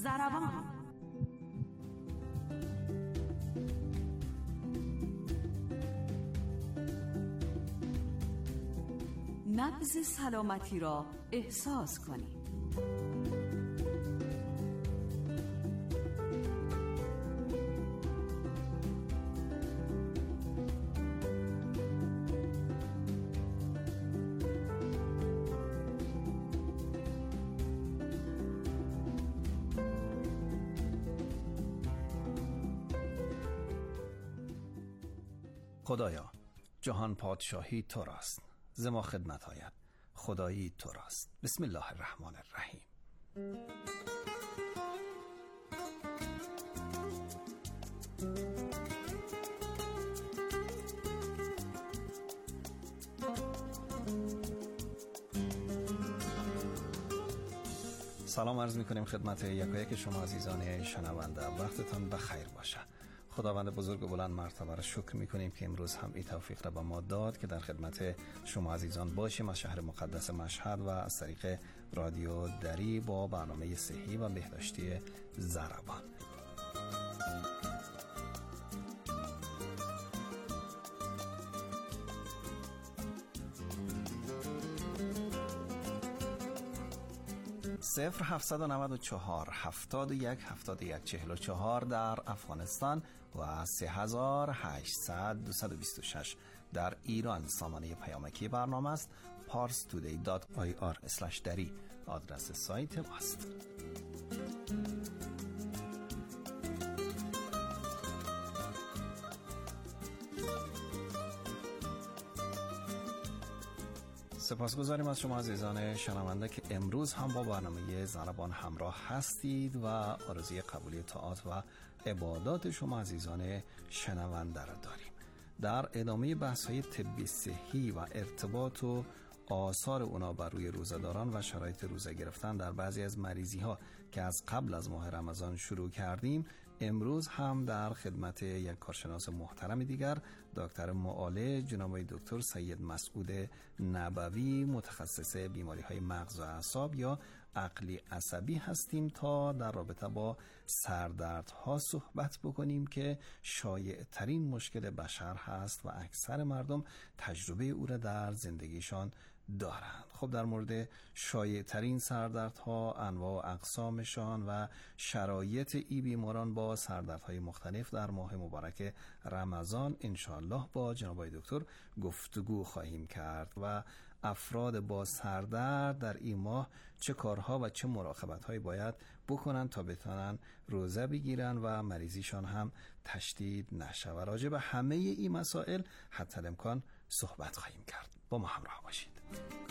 ضربان. نبض سلامتی را احساس کنید. خدایا، جهان پادشاهی تو راست، ز ما خدمت‌هایت خدایی تو راست. بسم الله الرحمن الرحیم. سلام عرض می‌کنیم خدمت یکایک شما عزیزان شنونده. وقتتان بخیر باشه. خداوند بزرگ و بلند مرتبه را شکر می‌کنیم که امروز هم این توفیق را به ما داد که در خدمت شما عزیزان باشیم از شهر مقدس مشهد و از طریق رادیو دری با برنامه صحی و بهداشتی ضربان. صفر 794 71 71 44 در افغانستان و 3800 226 در ایران سامانه پیامکی برنامه است. parstoday.ir/dari آدرس سایت ماست. سپاسگزاریم از شما عزیزان شنونده که امروز هم با برنامه ضربان همراه هستید و آرزوی قبولی طاعات و عبادات شما عزیزان شنونده را داریم. در ادامه بحث‌های طبی صحی و ارتباط و آثار اونا بر روی روزه‌داران و شرایط روزه گرفتن در بعضی از مریضی‌ها که از قبل از ماه رمضان شروع کردیم، امروز هم در خدمت یک کارشناس محترم دیگر دکتر معالج جناب دکتر سید مسعود نبوی متخصص بیماری‌های مغز و اعصاب یا عقلی عصبی هستیم تا در رابطه با سردردها صحبت بکنیم که شایع ترین مشکل بشر هست و اکثر مردم تجربه او را در زندگیشان دارند. خب در مورد شایع ترین سردردها، انواع و اقسامشان و شرایط ای بیماران با سردردهای مختلف در ماه مبارک رمضان انشاءالله با جناب دکتر گفتگو خواهیم کرد و افراد با سردرد در این ماه چه کارها و چه مراقبت‌هایی باید بکنن تا بتونن روزه بگیرن و مریضیشان هم تشدید نشه. و راجع به همه این مسائل حتی الامکان صحبت خواهیم کرد. با ما همراه باشید.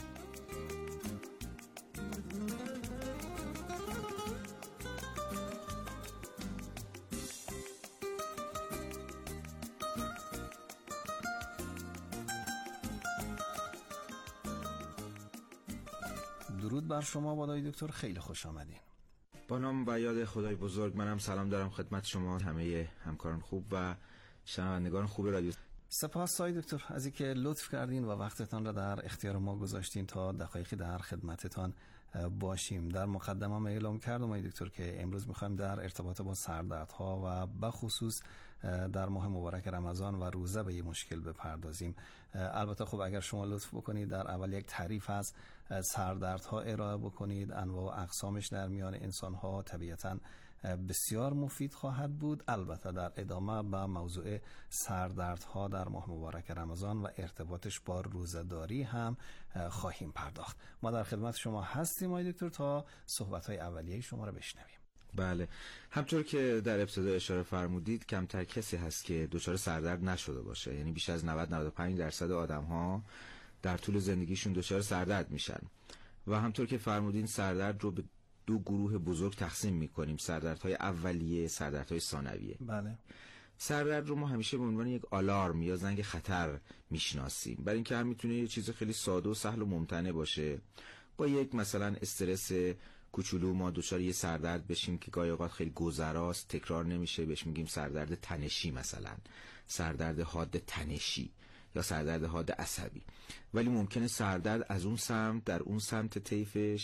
درود بر شما بادای دکتر، خیلی خوش آمدین. با نام و یاد خدای بزرگ منم سلام دارم خدمت شما همه همکاران خوب و شنوندگان خوب رادیو. سپاس سای دکتر از اینکه لطف کردین و وقتتان را در اختیار ما گذاشتین تا دقایقی در خدمتتان باشیم. در مقدمه اعلام کردم آقای دکتر که امروز می‌خوایم در ارتباط با سردردها و بخصوص در ماه مبارک رمضان و روزه به این مشکل بپردازیم. البته خب اگر شما لطف بکنید در اول یک تعریف از سردردها ارائه بکنید، انواع و اقسامش در میان انسان‌ها طبیعتاً بسیار مفید خواهد بود. البته در ادامه به موضوع سردردها در ماه مبارک رمضان و ارتباطش با روزه‌داری هم خواهیم پرداخت. ما در خدمت شما هستیم آقای دکتر تا صحبت‌های اولیه شما رو بشنویم. بله، همطور که در ابتدا اشاره فرمودید کمتر کسی هست که دچار سردرد نشده باشه. یعنی بیش از 90-95% آدم‌ها در طول زندگیشون دچار سردرد میشن و همطور که فرمودین سردرد رو به دو گروه بزرگ تقسیم میکنیم: سردردهای اولیه، سردردهای ثانویه. بله. سردرد رو ما همیشه به عنوان یک آلارم یا زنگ خطر میشناسیم، برای اینکه هم میتونه یه چیز خیلی ساده و سهل و ممتنع باشه. با یک مثلا استرس کوچولو ما دچار یه سردرد بشیم که گاهی اوقات خیلی گذراست، تکرار نمیشه، بهش میگیم سردرد تنشی، مثلا سردرد حاد تنشی یا سردرد حاد عصبی. ولی ممکنه سردرد از اون سمت در اون سمت طیفش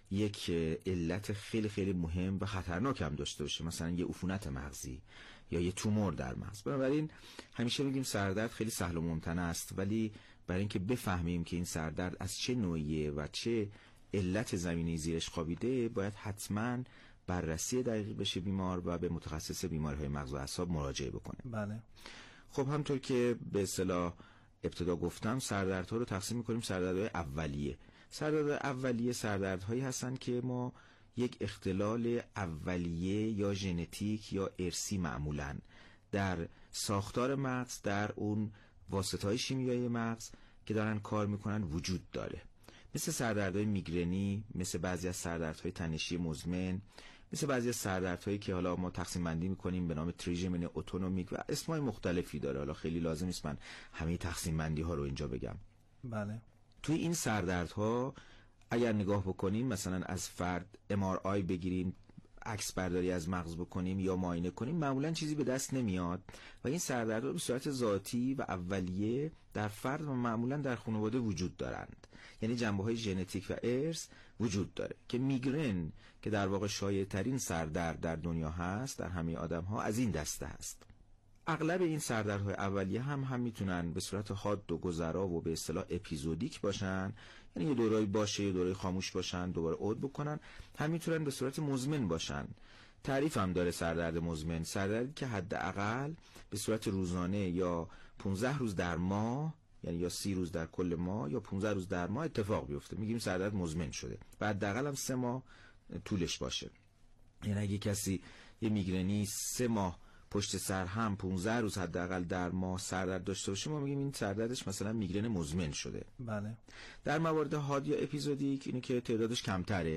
یک علت خیلی خیلی مهم و خطرناک هم داشته باشه، مثلا یه عفونت مغزی یا یه تومور در مغز. بنابراین همیشه میگیم سردرد خیلی سهل و ممتنع است، ولی برای اینکه بفهمیم که این سردرد از چه نوعیه و چه علت زمینی زیرش خوابیده، باید حتما بررسی دقیق بشه بیمار و به متخصص بیماری‌های مغز و اعصاب مراجعه بکنه. بله. خب همونطور که به اصطلاح ابتدا گفتم، سردردها رو تقسیم می‌کنیم سردردهای اولیه. سردردهای اولیه سردردهایی هستن که ما یک اختلال اولیه یا ژنتیک یا ارثی معمولاً در ساختار مغز، در اون واسطه‌های شیمیایی مغز که دارن کار میکنن وجود داره، مثل سردردهای میگرنی، مثل بعضی از سردردهای تنشی مزمن، مثل بعضی از سردردهایی که حالا ما تقسیم بندی میکنیم به نام تریژمین اتونومیک و اسمای مختلفی داره. حالا خیلی لازم نیست من همه تقسیم بندی ها رو اینجا بگم. بله. توی این سردردها اگر نگاه بکنیم، مثلا از فرد MRI بگیریم، عکس برداری از مغز بکنیم یا معاینه کنیم، معمولا چیزی به دست نمیاد و این سردردها به صورت ذاتی و اولیه در فرد و معمولا در خانواده وجود دارند. یعنی جنبه‌های ژنتیک و ارث وجود داره که میگرن که در واقع شایع ترین سردرد در دنیا هست در همه آدم‌ها از این دسته هست. اغلب این سردردهای اولیه هم میتونن به صورت حاد و گذرا و به اصطلاح اپیزودیک باشن، یعنی یه دوره‌ای باشه، یه دوره خاموش باشن، دوباره عود بکنن. هم میتونن به صورت مزمن باشن. تعریف هم داره سردرد مزمن: سردردی که حداقل به صورت روزانه یا 15 روز در ماه، یعنی یا 30 روز در کل ماه یا 15 روز در ماه اتفاق بیفته، میگیم سردرد مزمن شده. و حداقل هم 3 ماه طولش باشه. یعنی اگه کسی یه میگرنی 3 ماه پشت سر هم 15 روز حداقل در ماه سردرد داشته باشه، ما میگیم این سردردش مثلا میگرن مزمن شده. بله. در موارد حاد یا اپیزودیک اینه که تعدادش کمتره.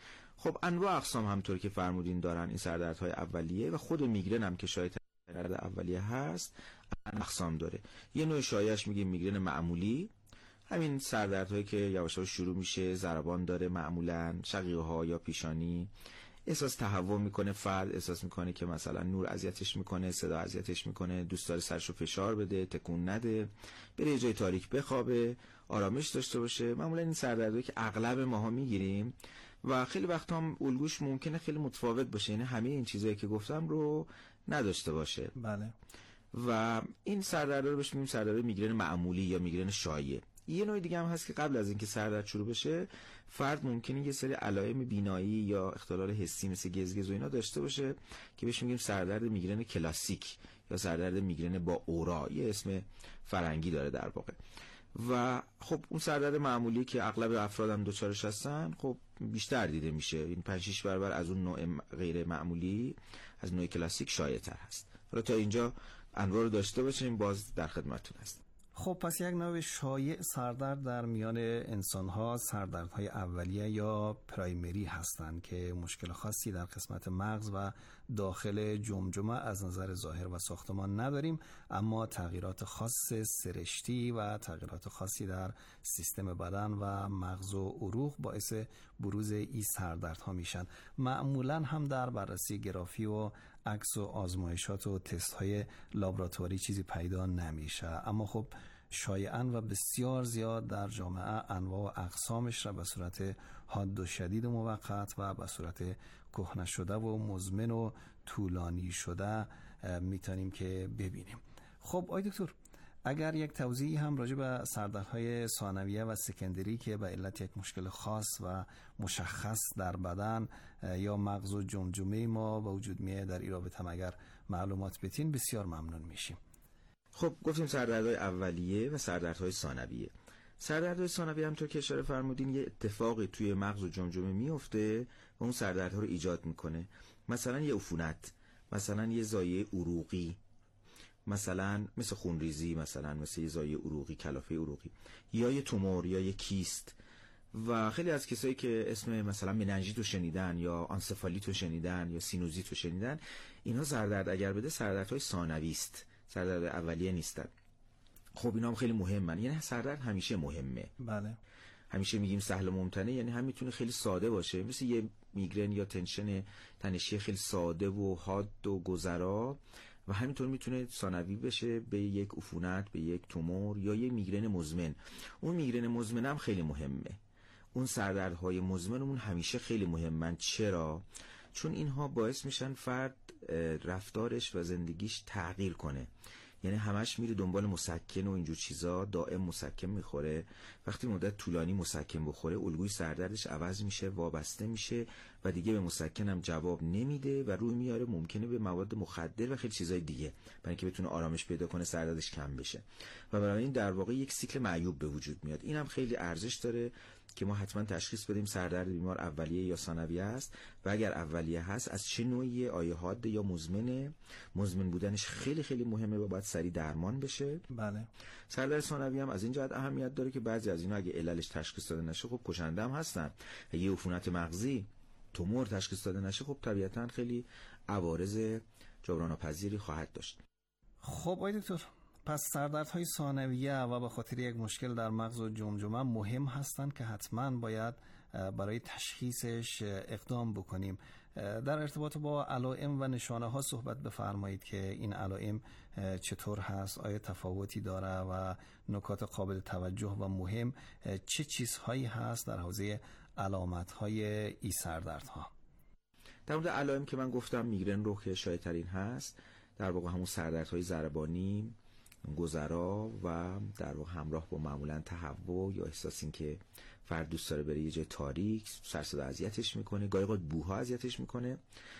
خب انواع اقسام همطور که فرمودین دارن این سردردهای اولیه و خود میگرن هم که شاید سردرد اولیه هست اقسام داره. یه نوع شایعش میگیم میگرن معمولی، همین سردردهایی که یواش یواش شروع میشه، ضربان داره، معمولا شقیقه ها یا پیشانی، احساس تهوع میکنه، فرد احساس میکنه که مثلا نور اذیتش میکنه، صدا اذیتش میکنه، دوست داره سرشو فشار بده، تکون نده، بره یه جای تاریک بخوابه، آرامش داشته باشه. معمولا این سردردهایی که اغلب ماها میگیریم و خیلی وقت هم الگوش ممکنه خیلی متفاوت باشه، یعنی همه این چیزایی که گفتم رو نداشته باشه. بله. و این سردردها رو بهش میگیم سردرد میگرن معمولی یا میگرن شایع. یه نوع دیگه هم هست که قبل از اینکه سردرد شروع بشه، فرد ممکنه یه سری علائم بینایی یا اختلال حسی مثل گزگز و اینا داشته باشه که بهش میگیم سردرد میگرن کلاسیک یا سردرد میگرن با اورا، یه اسم فرنگی داره در واقع. و خب اون سردرد معمولی که اغلب افراد هم دوچارش هستن، خب بیشتر دیده میشه، این 5-6 برابر از اون نوع غیر معمولی، از نوع کلاسیک شایع‌تر هست. حالا تا اینجا انواع رو داشته باشیم، باز در خدمتتون هستم. خب پس یک نوع شایع سردرد در میان انسان‌ها سردردهای اولیه یا پرایمری هستند که مشکل خاصی در قسمت مغز و داخل جمجمه از نظر ظاهر و ساختمان نداریم، اما تغییرات خاص سرشتی و تغییرات خاصی در سیستم بدن و مغز و عروق باعث بروز این سردردها میشن. معمولاً هم در بررسی گرافی و عکس و آزمایشات و تست های لابراتواری چیزی پیدا نمیشه، اما خب شایعاً و بسیار زیاد در جامعه انواع و اقسامش را به صورت حاد و شدید و موقت و به صورت کهنه شده و مزمن و طولانی شده میتونیم که ببینیم. خب آقای دکتر، اگر یک توضیحی هم راجع به سردردهای ثانویه و سکندری که به علت یک مشکل خاص و مشخص در بدن یا مغز و جمجمه ما به وجود میاد در این رابطه اگر معلومات بدین بسیار ممنون میشیم. خب گفتیم سردردهای اولیه و سردردهای ثانویه. سردردهای ثانویه همونطور که اشاره فرمودین یه اتفاقی توی مغز و جمجمه میفته و اون سردردها رو ایجاد میکنه. مثلا یه عفونت، مثلا یه زایه عروقی، مثلا مثل خونریزی، مثلا مثل یه زایه عروقی، کلافه عروقی، یا یه تومور یا یه کیست. و خیلی از کسایی که اسم مثلا مننژیت رو شنیدن یا آنسفالیت رو شنیدن یا سینوزیت رو شنیدن، اینا سردرد اگر بده سردردهای ثانویه است، سردرد اولیه نیستن. خب اینا هم خیلی مهمن، یعنی سردرد همیشه مهمه. بله. همیشه میگیم سهل و ممتنع، یعنی هم میتونه خیلی ساده باشه مثل یه میگرن یا تنشن تنشی خیلی ساده و حاد و گذرا، و همینطور میتونه ثانوی بشه به یک عفونت، به یک تومور یا یک میگرن مزمن. اون میگرن مزمن هم خیلی مهمه. اون سردردهای مزمنمون همیشه خیلی مهمن. چرا؟ چون اینها باعث میشن فرد رفتارش و زندگیش تغییر کنه. یعنی همش میره دنبال مسکن و اینجور چیزا، دائم مسکن میخوره. وقتی مدت طولانی مسکن بخوره، الگوی سردردش عوض میشه، وابسته میشه و دیگه به مسکن هم جواب نمیده و روی میاره ممکنه به مواد مخدر و خیلی چیزای دیگه، برای اینکه بتونه آرامش پیدا کنه، سردردش کم بشه. و برای این در واقع یک سیکل معیوب به وجود میاد. اینم خیلی ارزش داره که ما حتما تشخیص بدیم سردرد بیمار اولیه یا ثانویه است و اگر اولیه هست از چه نوعیه، آیا حاد یا مزمنه. مزمن بودنش خیلی خیلی مهمه و باید سریع درمان بشه. بله. سردرد ثانویه هم از این جهت اهمیت داره که بعضی از اینا اگه عللش تشخیص داده نشه خب کشنده هم هستن. اگه عفونت مغزی، تومور تشخیص داده نشه خب طبیعتاً خیلی عوارض جبران‌ناپذیری خواهد داشت. خب آقای دکتر، پس سردردهای ثانویه و به خاطر یک مشکل در مغز و جمجمه مهم هستند که حتما باید برای تشخیصش اقدام بکنیم. در ارتباط با علائم و نشانه ها صحبت بفرمایید که این علائم چطور هست، آیا تفاوتی داره و نکات قابل توجه و مهم چه چیزهایی هست در حوزه علامت‌های این سردردها؟ در مورد علائم که من گفتم میگرن رو که شایع‌ترین هست، در واقع همون سردردهای ضربانی، گذرا و در واقع همراه با معمولا تهوع یا احساس این که فرد دوست داره بره یه جای تاریک، سرصدا اذیتش میکنه، گاهی اوقات بوها اذیتش میکنه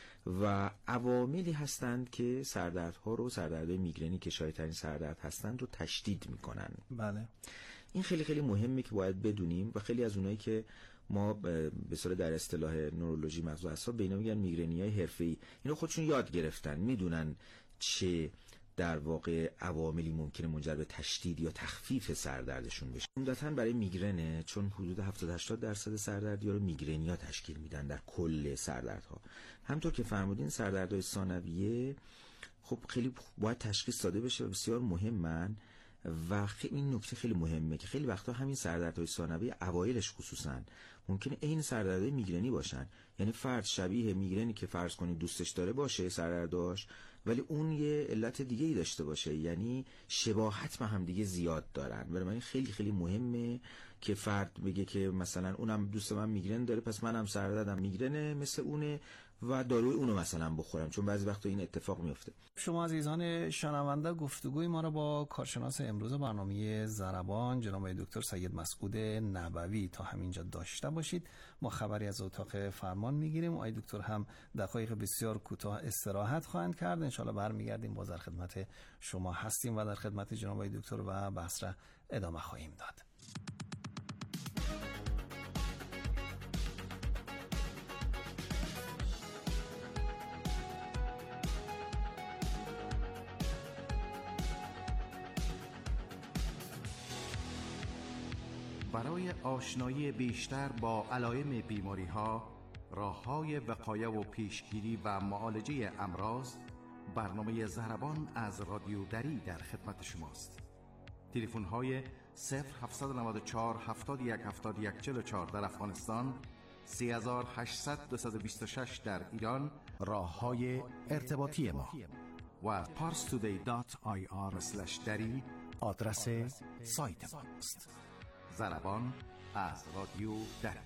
و عواملی هستند که سردردها رو، سردردهای میگرنی که شایع‌ترین سردرد هستند رو تشدید میکنن. بله. این خیلی خیلی مهمه که باید بدونیم و خیلی از اونایی که ما به صورت در اصطلاح نورولوژی مغز و اعصاب به اینا میگن میگرنیای حرفه‌ای، اینا خودشون یاد گرفتن، میدونن چه در واقع عواملی ممکنه منجر به تشدید یا تخفیف سردردشون بشه. عمدتاً برای میگرنه، چون حدود 70-80% سردردیا رو میگرنیا تشکیل میدن در کل سردردها. همونطور که فرمودین سردردهای ثانویه خب خیلی باید تشخیص داده بشه و بسیار مهمن و این نکته خیلی مهمه که خیلی وقتا همین سردردهای ثانویه اوایلش خصوصاً ممکنه این سردردهای میگرنی باشن. یعنی فرد شبیه میگرنی که فرض کنید دوستش داره باشه سردرداش، ولی اون یه علت دیگه ای داشته باشه، یعنی شباهت به هم دیگه زیاد دارن. برای من خیلی خیلی مهمه که فرد بگه که مثلا اونم دوست من میگرن داره پس منم سردردم میگرنه مثل اونه و داروی اونو مثلا بخورم، چون بعضی وقتا این اتفاق میفته. شما عزیزان شنونده گفتگوی ما را با کارشناس امروز برنامه ضربان جناب دکتر سید مسعود نبوی تا همینجا داشته باشید. ما خبری از اتاق فرمان میگیریم. آقای دکتر هم دقایق بسیار کوتاه استراحت خواهند کرد. انشالله برمیگردیم، باز در خدمت شما هستیم و در خدمت جناب آقای دکتر و بحث را ادامه خواهیم داد. برای آشنایی بیشتر با علائم بیماری‌ها، راه‌های وقایه و پیشگیری و معالجه امراض، برنامه ضربان از رادیو دری در خدمت شماست. تلفن‌های 0794 71 71 44 در افغانستان، 3800 226 در ایران راه‌های ارتباطی ما و parstoday.ir/dari آدرس سایت ماست. ضربان از رادیو دری.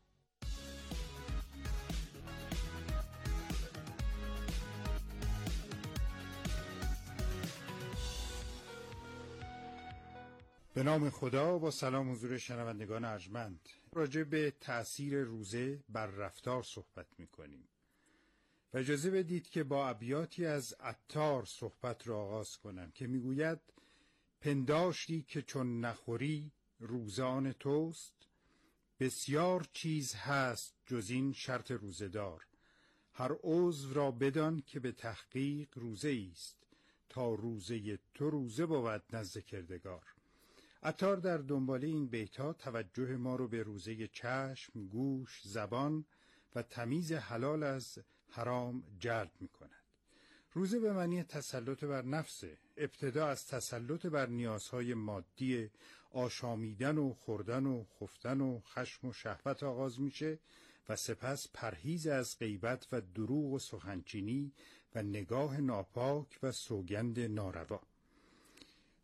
به نام خدا و سلام حضور شنوندگان ارجمند. راجع به تأثیر روزه بر رفتار صحبت می‌کنیم و اجازه بدید که با ابیاتی از عطار صحبت را آغاز کنم که میگوید پنداشتی که چون نخوری روزان توست، بسیار چیز هست جز این شرط روزدار. هر عضو را بدان که به تحقیق روزه است، تا روزه تو روزه بود نزد کردگار. عطار در دنبال این بیت‌ها توجه ما رو به روزه چشم، گوش، زبان و تمیز حلال از حرام جلب می‌کند. روزه به معنی تسلط بر نفسه. ابتدا از تسلط بر نیازهای مادی آشامیدن و خوردن و خفتن و خشم و شهوت آغاز میشه و سپس پرهیز از غیبت و دروغ و سخنچینی و نگاه ناپاک و سوگند ناروا.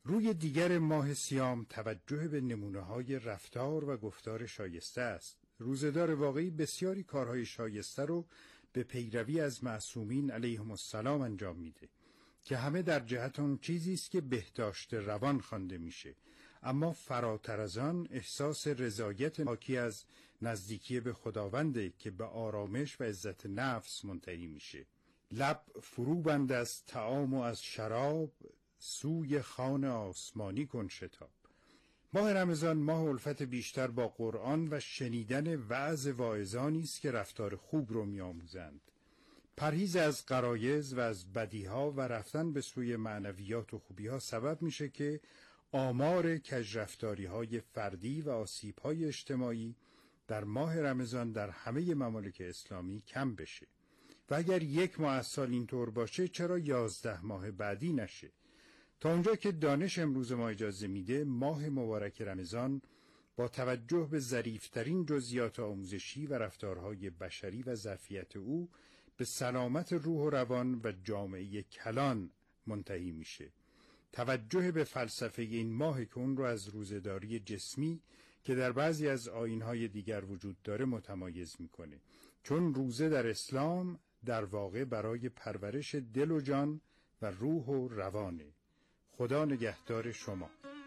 روی دیگر ماه صیام توجه به نمونه‌های رفتار و گفتار شایسته است. روزه‌دار واقعی بسیاری کارهای شایسته رو به پیروی از معصومین علیهم السلام انجام میده که همه در جهت اون چیزی است که بهداشت روان خوانده میشه، اما فراتر از آن احساس رضایت حاکی از نزدیکی به خداونده که به آرامش و عزت نفس منتهی میشه. لب فرو بند از طعام و از شراب، سوی خوان آسمانی کن شتاب. ماه رمضان ماه الفت بیشتر با قرآن و شنیدن وعظ واعظانی است که رفتار خوب رو می‌آموزند. پرهیز از غرایز و از بدیها و رفتن به سوی معنویات و خوبی‌ها سبب میشه که آمار کژرفتاری‌های فردی و آسیب‌های اجتماعی در ماه رمضان در همه ممالک اسلامی کم بشه. و اگر یک ماه از سال اینطور باشه چرا 11 ماه بعدی نشه؟ تا اونجا که دانش امروز ما اجازه میده، ماه مبارک رمضان با توجه به ظریف‌ترین جزئیات آموزشی و رفتارهای بشری و ظرفیت او به سلامت روح و روان و جامعه کلان منتهی میشه. توجه به فلسفه این ماه که اون رو از روزه‌داری جسمی که در بعضی از آیین‌های دیگر وجود داره متمایز میکنه، چون روزه در اسلام در واقع برای پرورش دل و جان و روح و روانه. خدا نگهدار شما.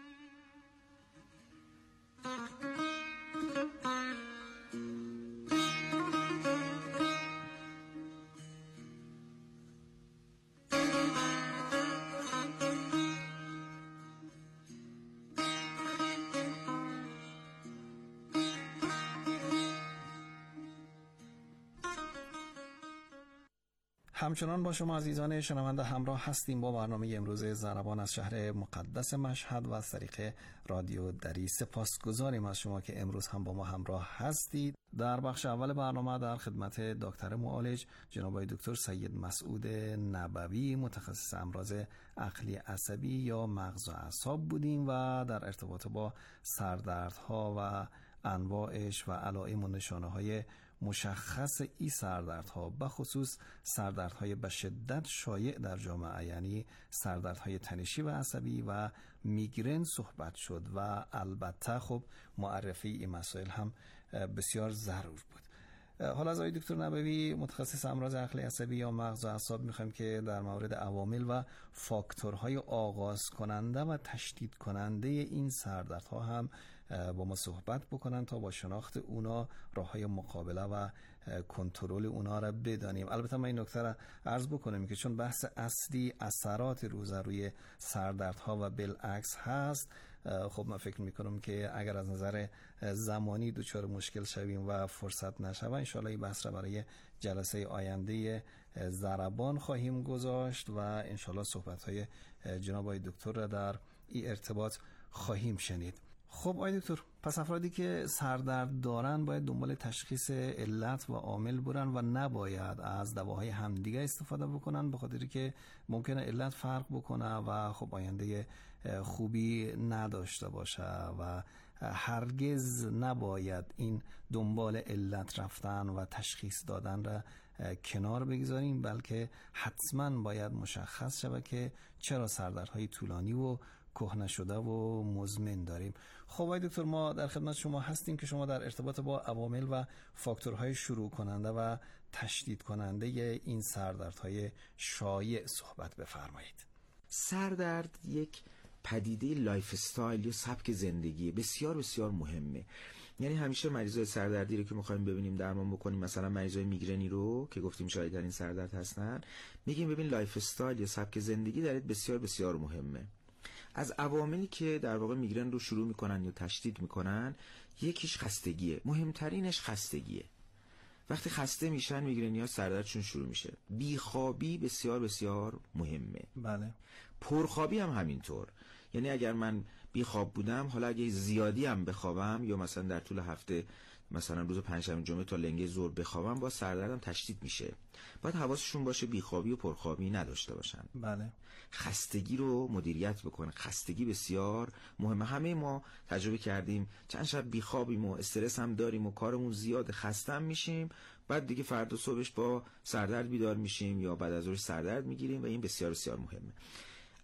همچنان با شما عزیزان شنونده همراه هستیم با برنامه امروز ضربان از شهر مقدس مشهد و از طریق رادیو دری. سپاسگزاریم از شما که امروز هم با ما همراه هستید. در بخش اول برنامه در خدمت دکتر معالج جناب دکتر سید مسعود نبوی متخصص امراض عقلی عصبی یا مغز و اعصاب بودیم و در ارتباط با سردردها و انواعش و علائم و نشانه‌های مشخص این سردردها به خصوص سردردهای به شدت شایع در جامعه یعنی سردردهای تنشی و عصبی و میگرن صحبت شد و البته خب معرفی این مسائل هم بسیار ضرور بود. حالا از آقای دکتر نبوی متخصص امراض عقلی عصبی یا مغز و اعصاب میخوایم که در مورد عوامل و فاکتورهای آغاز کننده و تشدید کننده این سردردها هم با ما صحبت بکنن تا با شناخت اونا راههای مقابله و کنترل اونا را بدانیم. البته ما این نکته را عرض بکنیم که چون بحث اصلی اثرات روزه روی سردردها و بالعکس هست، خب من فکر میکنم که اگر از نظر زمانی دچار مشکل شویم و فرصت نشه انشاءالله این بحث را برای جلسه آینده ضربان خواهیم گذاشت و انشاءالله صحبت‌های جناب آقای دکتر را در این ارتباط خواهیم شنید. خب آقای دکتر، پس افرادی که سردرد دارن باید دنبال تشخیص علت و عامل برن و نباید از دواهای همدیگه استفاده بکنن، به خاطری که ممکنه علت فرق بکنه و خب آینده خوبی نداشته باشه و هرگز نباید این دنبال علت رفتن و تشخیص دادن را کنار بگذاریم، بلکه حتما باید مشخص شود که چرا سردردهای طولانی و کهنه شده و مزمن داریم. خب آقای دکتر، ما در خدمت شما هستیم که شما در ارتباط با عوامل و فاکتورهای شروع کننده و تشدید کننده این سردردهای شایع صحبت بفرمایید. سردرد یک پدیده لایف استایل یا سبک زندگی بسیار بسیار مهمه. یعنی همیشه مریضای سردردی رو که می‌خوایم ببینیم درمان بکنیم، مثلا مریضای میگرنی رو که گفتیم شاید در این سردرد هستن، میگیم ببین لایف استایل یا سبک زندگی درت بسیار بسیار مهمه. از عواملی که در واقع میگرن رو شروع میکنن یا تشدید میکنن، یکیش خستگیه، مهمترینش خستگیه. وقتی خسته میشن میگرنی‌ها سردردشون شروع میشه. بیخوابی بسیار بسیار مهمه. بله. پرخوابی هم همینطور. یعنی اگر من بیخواب بودم، حالا اگه زیادی هم بخوابم یا مثلا در طول هفته مثلا روز پنجشنبه جمعه تا لنگه ظهر بخوابم، با سردردم تشدید میشه. باید حواسشون باشه بیخوابی و پرخوابی نداشته باشن. بله. خستگی رو مدیریت بکنه. خستگی بسیار مهمه. همه ما تجربه کردیم چند شب بیخوابیم و استرس هم داریم و کارمون زیاد، خسته هم میشیم، بعد دیگه فردا صبحش با سردرد بیدار میشیم یا بعد از ظهر سردرد میگیریم و این بسیار بسیار مهمه.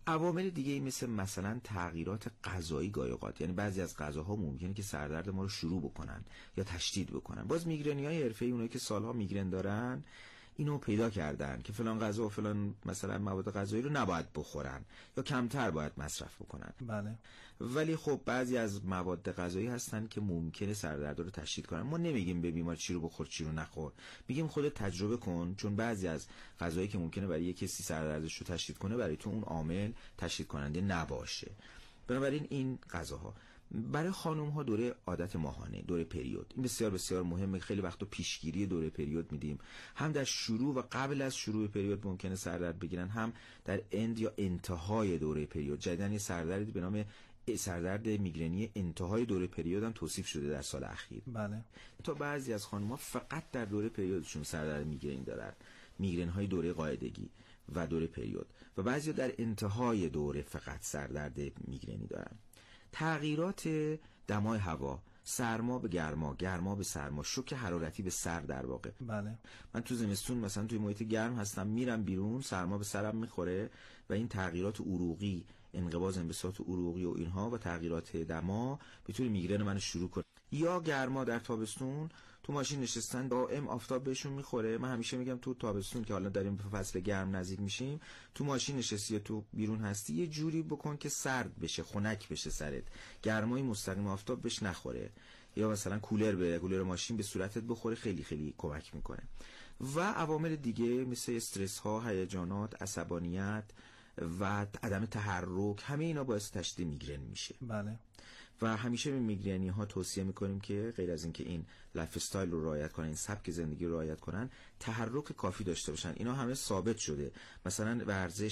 عوامل دیگه مثل مثلا تغییرات غذایی گاهی اوقات، یعنی بعضی از غذاها ممکنه که سردرد ما رو شروع بکنن یا تشدید بکنن. باز میگرنی‌های حرفه‌ای، اونایی که سالها میگرن دارن، اینو پیدا کردن که فلان غذا و فلان مثلا مواد غذایی رو نباید بخورن یا کمتر باید مصرف بکنن. بله. ولی خب بعضی از مواد غذایی هستن که ممکنه سردرد رو تشدید کنن. ما نمیگیم به بیمار چی رو بخور چی رو نخور، میگیم خودت تجربه کن، چون بعضی از غذایی که ممکنه برای یک کسی سردردش رو تشدید کنه برای تو اون عامل تشدید کننده نباشه. بنابراین این غذاها برای خانم ها دوره عادت ماهانه، دوره پریود، این بسیار بسیار مهمه. خیلی وقتا پیشگیری دوره پریود میدیم، هم در شروع و قبل از شروع پریود ممکنه سردرد بگیرن، هم در اند یا انتهای دوره پریود. جدیداً یه سردردی به نام سردرد میگرنی انتهای دوره پریود هم توصیف شده در سال اخیر. بله. تا بعضی از خانم‌ها فقط در دوره پریودشون سردرد میگرن دارن، میگرن های دوره قاعدگی و دوره پریود، و بعضیا در انتهای دوره فقط سردرد میگرنی دارن. تغییرات دمای هوا، سرما به گرما، گرما به سرما، شوک حرارتی به سر در واقع. بله. من تو زمستون مثلا توی محیط گرم هستم، میرم بیرون، سرما به سرم میخوره و این تغییرات عروقی، انقباض انبساط عروقی و اینها و تغییرات دما میتونه میگرن منو شروع کنه. یا گرما در تابستون، تو ماشین نشستن دائم آفتاب بهشون میخوره. من همیشه میگم تو تابستون که حالا داریم به فصل گرم نزدیک میشیم، تو ماشین نشستی یا تو بیرون هستی، یه جوری بکن که سرد بشه، خنک بشه سرت، گرمای مستقیم آفتاب بهش نخوره. یا مثلا کولر ماشین به صورتت بخوره، خیلی خیلی کمک میکنه. و عوامل دیگه مثل استرس ها، هیجانات، عصبانیت و عدم تحرک، همه اینا باعث تشدید میگرن میشه. بله. و همیشه به میگرنی ها توصیه میکنیم که غیر از اینکه این لایف استایل رو رعایت کنن، این سبک زندگی رو رعایت کنن، تحرک کافی داشته باشن. اینا همه ثابت شده. مثلا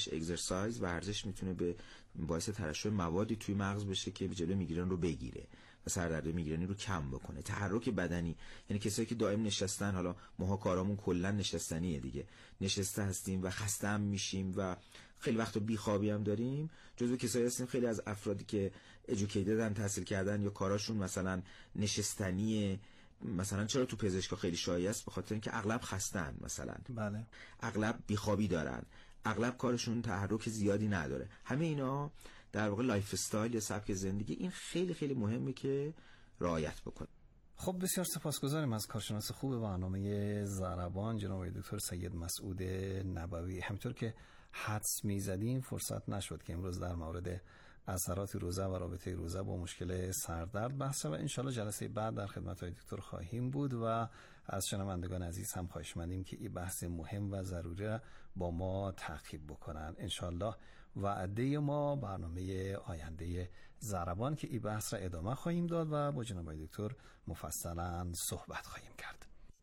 ورزش میتونه به باعث ترشح موادی توی مغز بشه که جلوی میگرن رو بگیره و سردرد میگرنی رو کم بکنه. تحرک بدنی، یعنی کسایی که دائم نشستن، حالا ماها کارامون کلا نشستنیه دیگه، نشسته هستیم و خسته هم میشیم و خیلی وقتا بیخوابی هم داریم، جزو کسایی هستیم خیلی از افرادی که ادوکیتدن، تحصیل کردن یا کاراشون مثلا نشستنیه. مثلا چرا تو پزشکا خیلی شایع است؟ به خاطر اینکه اغلب خستن، مثلا بله. اغلب بیخوابی دارن، اغلب کارشون تحرک زیادی نداره. همه اینا در واقع لایف استایل یا سبک زندگی، این خیلی خیلی مهمه که رعایت بکنه. خب بسیار سپاسگزاریم از کارشناس خوب برنامه ضربان جناب دکتر سید مسعود نبوی. همینطور که حدس می‌زدیم فرصت نشد که امروز در مورد اثرات روزه و رابطه روزه با مشکل سردرد بحث و انشالله جلسه بعد در خدمت های دکتر خواهیم بود و از شنوندگان عزیز هم خواهش مندیم که این بحث مهم و ضروری را با ما تعقیب بکنن. انشالله وعده ما برنامه آینده ضربان که این بحث را ادامه خواهیم داد و با جناب دکتر مفصلا صحبت خواهیم کرد.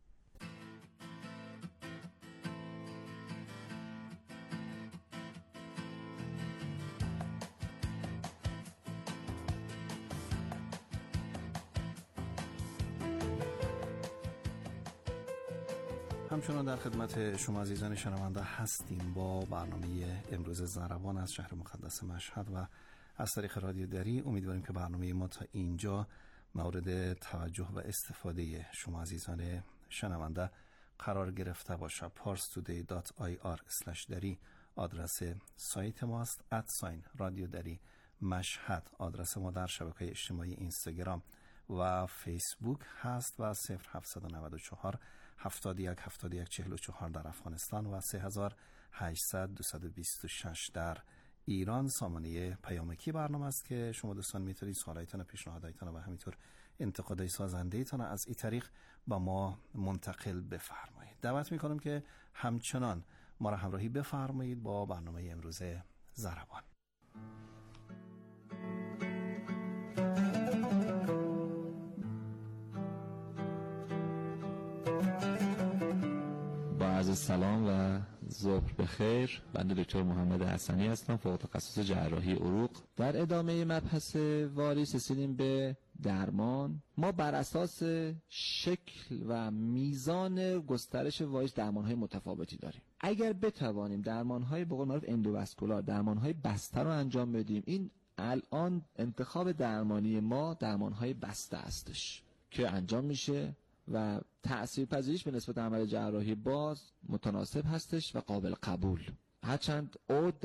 همچنان در خدمت شما عزیزان شنونده هستیم با برنامه امروز ضربان از شهر مقدس مشهد و از طریق رادیو دری. امیدواریم که برنامه ما تا اینجا مورد توجه و استفاده شما عزیزان شنونده قرار گرفته باشه. parstoday.ir/dari آدرس سایت ماست. @رادیو دری مشهد آدرس ما در شبکه اجتماعی اینستاگرام و فیسبوک هست و 0794 71 71 44 در افغانستان و 3800 226 در ایران سامانه پیامکی برنامه است که شما دوستان میتونید سوالایتان، پیشنهاداتتان و همینطور انتقادهای سازنده‌تان از این طریق با ما منتقل بفرمایید. دعوت میکنم که همچنان ما را همراهی بفرمایید با برنامه امروز ضربان. عرض سلام و ظهر بخیر. بنده دکتر محمد حسنی هستم، فوق تخصص جراحی عروق. در ادامه مبحث واریس رسیدیم به درمان. ما بر اساس شکل و میزان گسترش واریس درمان‌های متفاوتی داریم. اگر بتوانیم درمان‌های به قول معروف اندوواسکولار، درمان‌های بسته رو انجام بدیم، این الان انتخاب درمانی ما درمان‌های بسته هستش که انجام میشه و تأثیرپذیریش به نسبت عمل جراحی باز متناسب هستش و قابل قبول. هرچند عود در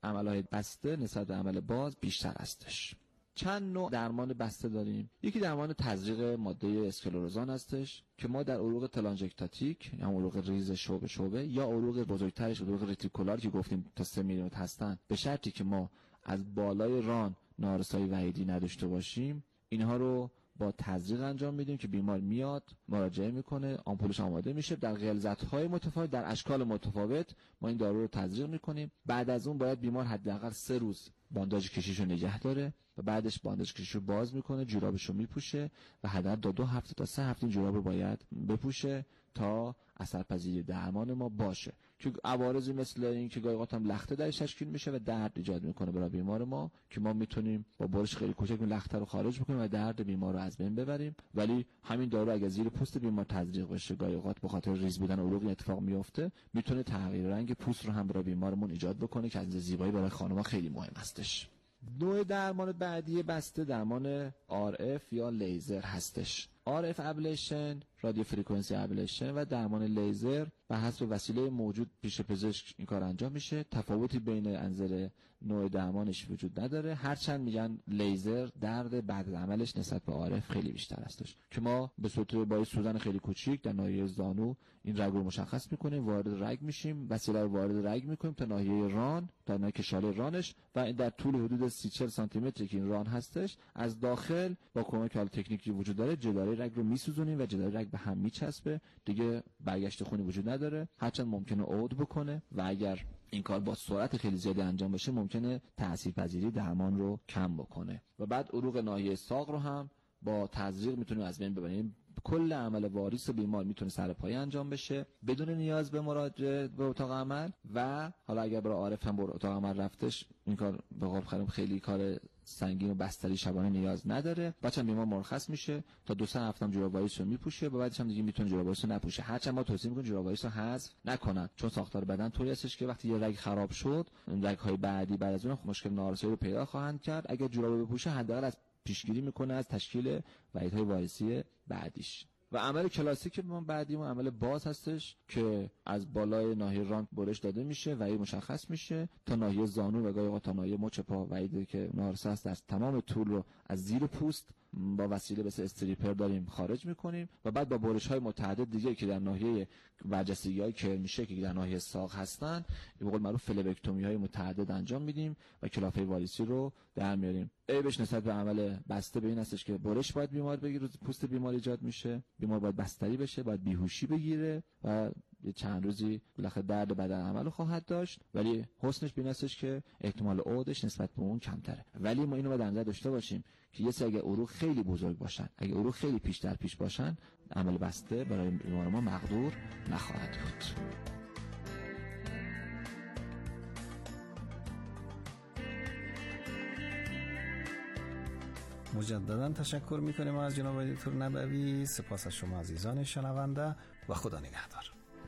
عملهای بسته نسبت به عمل باز بیشتر هستش. چند نوع درمان بسته داریم. یکی درمان تزریق ماده اسکلروزان هستش که ما در عروق تلانژکتاتیک یا عروق ریز شعبه یا عروق بزرگترش عروق ریتیکولار که گفتیم تا 3 میلیمتر هستن، به شرطی که ما از بالای ران نارسایی وحیدی نداشته باشیم، اینها رو با تزریق انجام میدیم که بیمار میاد مراجعه میکنه، آمپولش آماده میشه، در غلظت‌های متفاوت در اشکال متفاوت ما این دارو رو تزریق میکنیم. بعد از اون باید بیمار حداقل 3 روز بانداژ کشیشو نگه داره و بعدش بانداژ کشیشو باز میکنه، جورابشو میپوشه و حداقل 2 هفته تا 3 هفته این جوراب رو باید بپوشه تا اثرپذیری درمان ما باشه. که عوارضی مثل این که گاهی اوقات هم لخته درش تشکیل میشه و درد ایجاد میکنه برای بیمار ما که ما میتونیم با برش خیلی کوچک این لخته رو خارج بکنیم و درد بیمار رو از بین ببریم. ولی همین دارو اگه زیر پوست بیمار تزریق بشه، گاهی اوقات به خاطر ریز بودن عروق اتفاق میفته، میتونه تغییر رنگ پوست رو هم برای بیمارمون ایجاد بکنه که از زیبایی برای خانم‌ها خیلی مهم هستش. نوع درمان بعدی بسته درمان RF یا لیزر هستش. RF ابلیشن، رادیو فرکانسی ابلیشن و درمان لیزر به حسب وسیله موجود پیش پزشک این کار انجام میشه. تفاوتی بین انظر نوع درمانش وجود نداره، هرچند میگن لیزر درد بعد از عملش نسبت به RF خیلی بیشتر هستش که ما به صورت با سوزن خیلی کوچیک در ناحیه زانو این رگ رو مشخص میکنیم، وارد رگ میشیم، وسیله رو وارد رگ میکنیم تا ناحیه ران، تا ناحیه کشاله رانش و در طول حدود 30-40 سانتی متری که این ران هستش از داخل با کمک تکنیکی وجود داره جداره رگ رو میسوزونیم و جداره رگ به هم میچسبه، دیگه برگشت خونی وجود نداره، هرچند ممکنه عود بکنه و اگر این کار با سرعت خیلی زیادی انجام بشه ممکنه تاثیرپذیری درمان رو کم بکنه. و بعد عروق ناحیه ساق رو هم با تزریق میتونیم از بین ببریم. کل عمل واریس بیمار میتونه سر پای انجام بشه بدون نیاز به مراجعه به اتاق عمل و حالا اگر برای عارف هم به اتاق عمل رفتش این کار به قول خیلی خیلی کار سنگین و بستری شبانه نیاز نداره. بچه‌م بیمار مرخص میشه تا 2-3 هفته هم جوراب واریس رو میپوشه و بعدش هم دیگه میتونه جوراب واریس رو نپوشه. هرچند ما توصیه میکنیم جوراب واریس رو حذف نکنن چون ساختار بدن طوری هستش که وقتی یه رگ خراب شد رگ‌های بعدی بعد از اون مشکل نارسایی رو پیدا خواهند کرد. اگر جوراب بپوشه حداقل از پیشگیری میکنه از تشکیل وحیدهای واریسی بعدیش. و عمل کلاسیک ما بعدیمون عمل باز هستش که از بالای ناحیه ران برش داده میشه و این مشخص میشه تا ناحیه زانو و گاهی اوقات تا ناحیه مچ پا وحیدی که نارسا است در تمام طول رو از زیر پوست با وسیله مثل استریپر داریم خارج میکنیم و بعد با برش‌های متعدد دیگه که در ناحیه برجستگی‌های کرمیشه که در ناحیه ساق هستن به قول معروف فلبکتومی‌های متعدد انجام میدیم و کلافه واریسی رو در میاریم. عیبش نسبت به عمل بسته به این هستش که برش باید بیمار بگیره، پوست بیمار ایجاد میشه، بیمار باید بستری بشه، باید بیهوشی بگیره و چند روزی بالاخره درد بدن عمل خواهد داشت. ولی حسنش به این هستش که احتمال عودش نسبت به اون کمتره. ولی ما اینو باید در نظر داشته باشیم که یه اگه عروق خیلی بزرگ باشن، اگه عروق خیلی پیش باشن، عمل بسته برای بیمار ما مقدور نخواهد بود. مجددا تشکر میکنیم از جناب دکتر نبوی. سپاس از شما عزیزان شنونده و خدا نگهدار.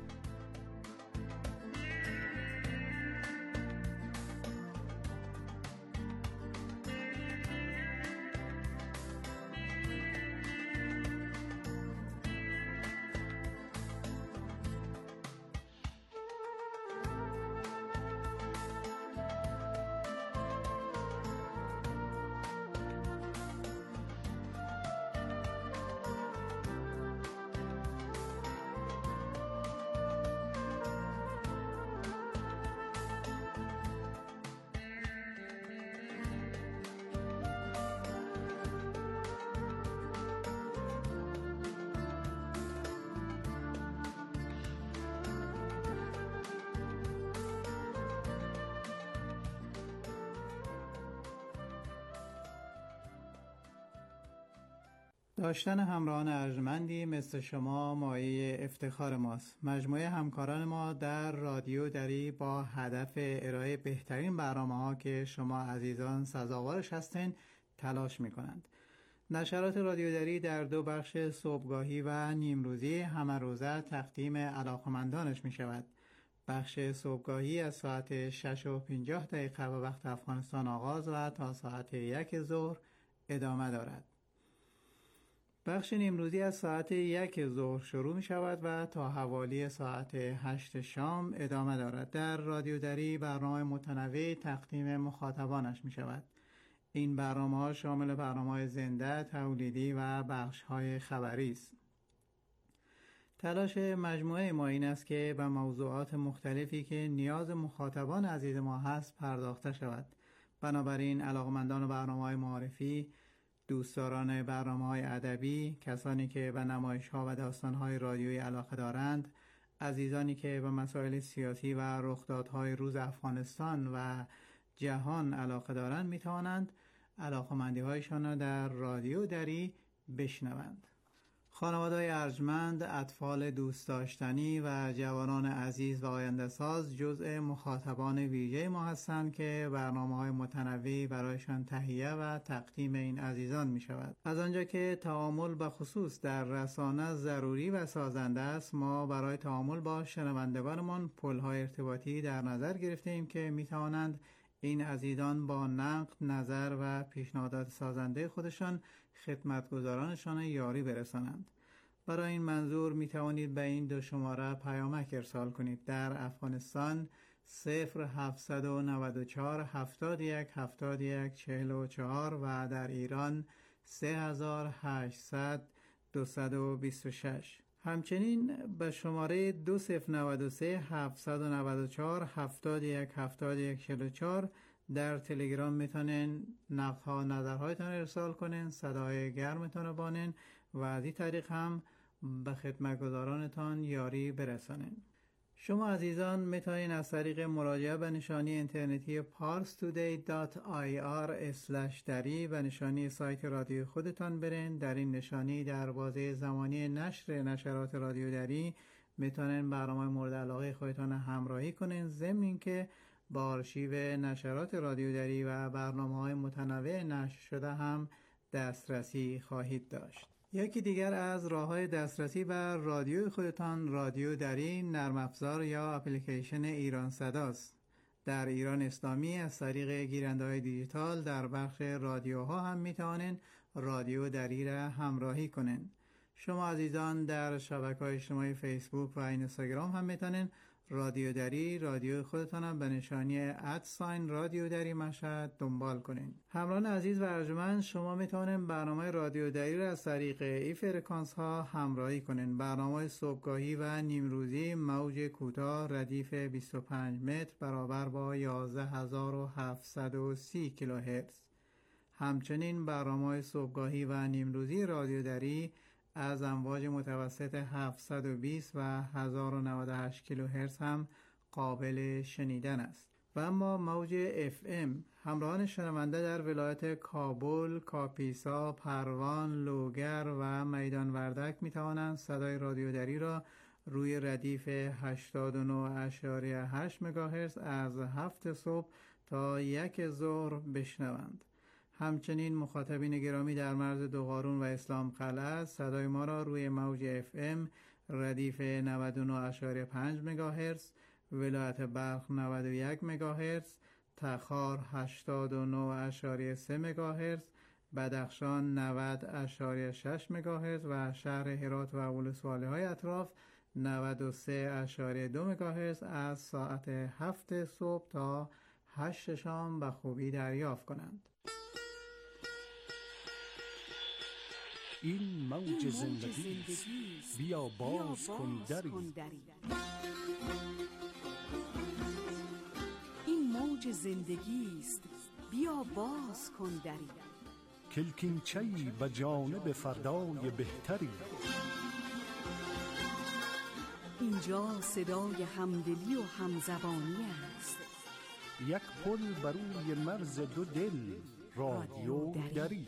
داشتن همراهان ارجمندی مثل شما مایه افتخار ماست. مجموعه همکاران ما در رادیو دری با هدف ارائه بهترین برنامه‌ها که شما عزیزان سزاوارش هستین تلاش می‌کنند. نشرات رادیو دری در 2 بخش صبحگاهی و نیمروزی همه روزه تقدیم علاقمندانش می‌شود. بخش صبحگاهی از ساعت 6:50 به وقت افغانستان آغاز و تا ساعت 1 ظهر ادامه دارد. بخش نیمروزی از ساعت 1 ظهر شروع می شود و تا حوالی ساعت 8 شام ادامه دارد. در رادیو دری برنامه متنوع تقدیم مخاطبانش می شود. این برنامه‌ها شامل برنامه‌های زنده، تولیدی و بخش‌های خبری است. تلاش مجموعه ما این است که به موضوعات مختلفی که نیاز مخاطبان عزیز ما هست پرداخته شود. بنابراین علاقمندان برنامه‌های معرفی، دوستداران برنامه‌های ادبی، کسانی که به نمایش‌ها و داستان‌های رادیویی علاقه دارند، عزیزانی که به مسائل سیاسی و رخدادهای روز افغانستان و جهان علاقه دارند می‌توانند علاقه‌مندی‌هایشان را در رادیو دری بشنوند. خانواده‌های ارجمند، اطفال دوست داشتنی و جوانان عزیز و آینده ساز جزء مخاطبان ویژه ما هستند که برنامه‌های متنوعی برایشان تهیه و تقدیم این عزیزان می شود. از آنجا که تعامل به خصوص در رسانه ضروری و سازنده است، ما برای تعامل با شنوندگانمان پل‌های ارتباطی در نظر گرفتیم که می توانند این عزیزان با نقد، نظر و پیشنهادات سازنده خودشان خدمتگزارانشان یاری برسانند. برای این منظور می توانید به این دو شماره پیامک ارسال کنید. در افغانستان 0794 71 71 44 و در ایران 3800 226. همچنین به شماره 2093 794 71 71 44 در تلگرام میتونین نقدها نظرهایتان ارسال کنین، صدای گرمتان رو بانین و از این طریق هم به خدمتگزارانتان یاری برسانین. شما عزیزان میتونین از طریق مراجعه به نشانی اینترنتی parstoday.ir/dari و نشانی سایت رادیو خودتان برین. در این نشانی در بازه زمانی نشر نشرات رادیو دری میتونین برنامه مورد علاقه خودتان همراهی کنین، ضمن اینکه با آرشیو نشرات رادیو دری و برنامه‌های متنوع نشر شده هم دسترسی خواهید داشت. یکی دیگر از راه‌های دسترسی بر رادیو خودتان رادیو دری نرم افزار یا اپلیکیشن ایران صداست. در ایران اسلامی از طریق گیرنده‌های دیجیتال در بخش رادیوها هم می‌توانید رادیو دری را همراهی کنین. شما عزیزان در شبکه‌های اجتماعی فیسبوک و اینستاگرام هم می‌تونید رادیو دری رادیو خودتان هم به نشانی رادیو دری مشهد دنبال کنین. همراهان عزیز و ارجمند، شما میتونید برنامه رادیو دری را از طریق ای فرکانس ها همراهی کنین. برنامه صبحگاهی و نیمروزی موج کوتاه ردیف 25 متر برابر با 11730 کیلوهرتز. همچنین برنامه صبحگاهی و نیمروزی رادیو دری از امواج متوسط 720 و 1098 کیلوهرتز هم قابل شنیدن است. و اما موج FM همراهان شنونده در ولایت کابل، کاپیسا، پروان، لوگر و میدان وردک می توانند صدای رادیو دری را روی ردیف 89.8 مگاهرتز از 7 صبح تا 1 ظهر بشنوند. همچنین مخاطبین گرامی در مرز دوقارون و اسلام قلعه صدای ما را روی موج FM ردیف 99.5 مگاهرتز، ولایت بلخ 91 مگاهرتز، تخار 89.3 مگاهرتز، بدخشان 90.6 مگاهرتز و شهر هرات و ولسوالی های اطراف 93.2 مگاهرتز از ساعت 7 صبح تا 8 شام به خوبی دریافت کنند. این موج زندگی بیا باز کن دری. این موج زندگی است، بیا باز کن دری. کلکینچه‌ای به جانب فردای بهتری. اینجا صدای همدلی و همزبانی است. یک پل بر روی مرز دو دل، رادیو دری.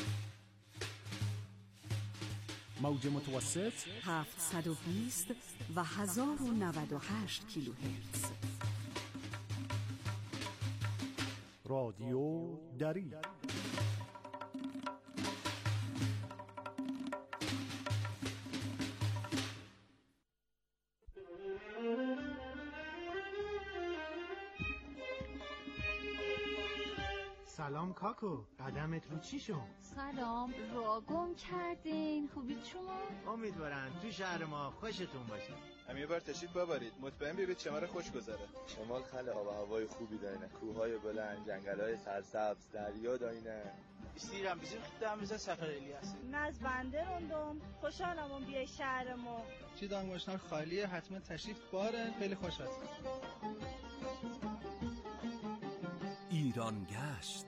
موج متوسط 720 و 1098 کیلوهرتز. رادیو دری. سلام کاکو، قدمت رو چی شد؟ سلام، راه گم کردین. خوبید شما؟ امیدوارم تو شهر ما خوشتون باشه. هم یه بار تشریف ببرید، مطمئن ببینید شمال خوش گذره. شمال خیلی آب و هوای خوبی داره، کوههای بلند، جنگل‌های سرسبز، دریا داره. استیرم bizim خدامıza Səfər Eliyasın. از بنده روندم، خوشحالم اون بیای شهر ما. چی دانگوشتر خالیه، حتما تشریف باره، خیلی خوش هست. ایران گشت.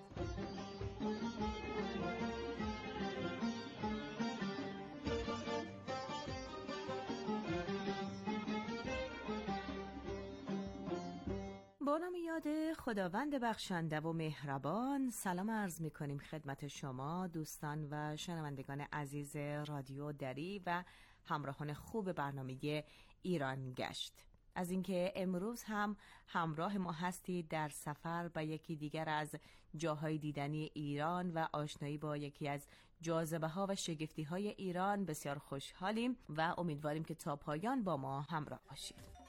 با نام یاد خداوند بخشنده و مهربان، سلام عرض می کنیم خدمت شما دوستان و شنوندگان عزیز رادیو دری و همراهان خوب برنامه ایران گشت. از اینکه امروز هم همراه ما هستید در سفر به یکی دیگر از جاهای دیدنی ایران و آشنایی با یکی از جاذبه ها و شگفتی های ایران بسیار خوشحالیم و امیدواریم که تا پایان با ما همراه باشید.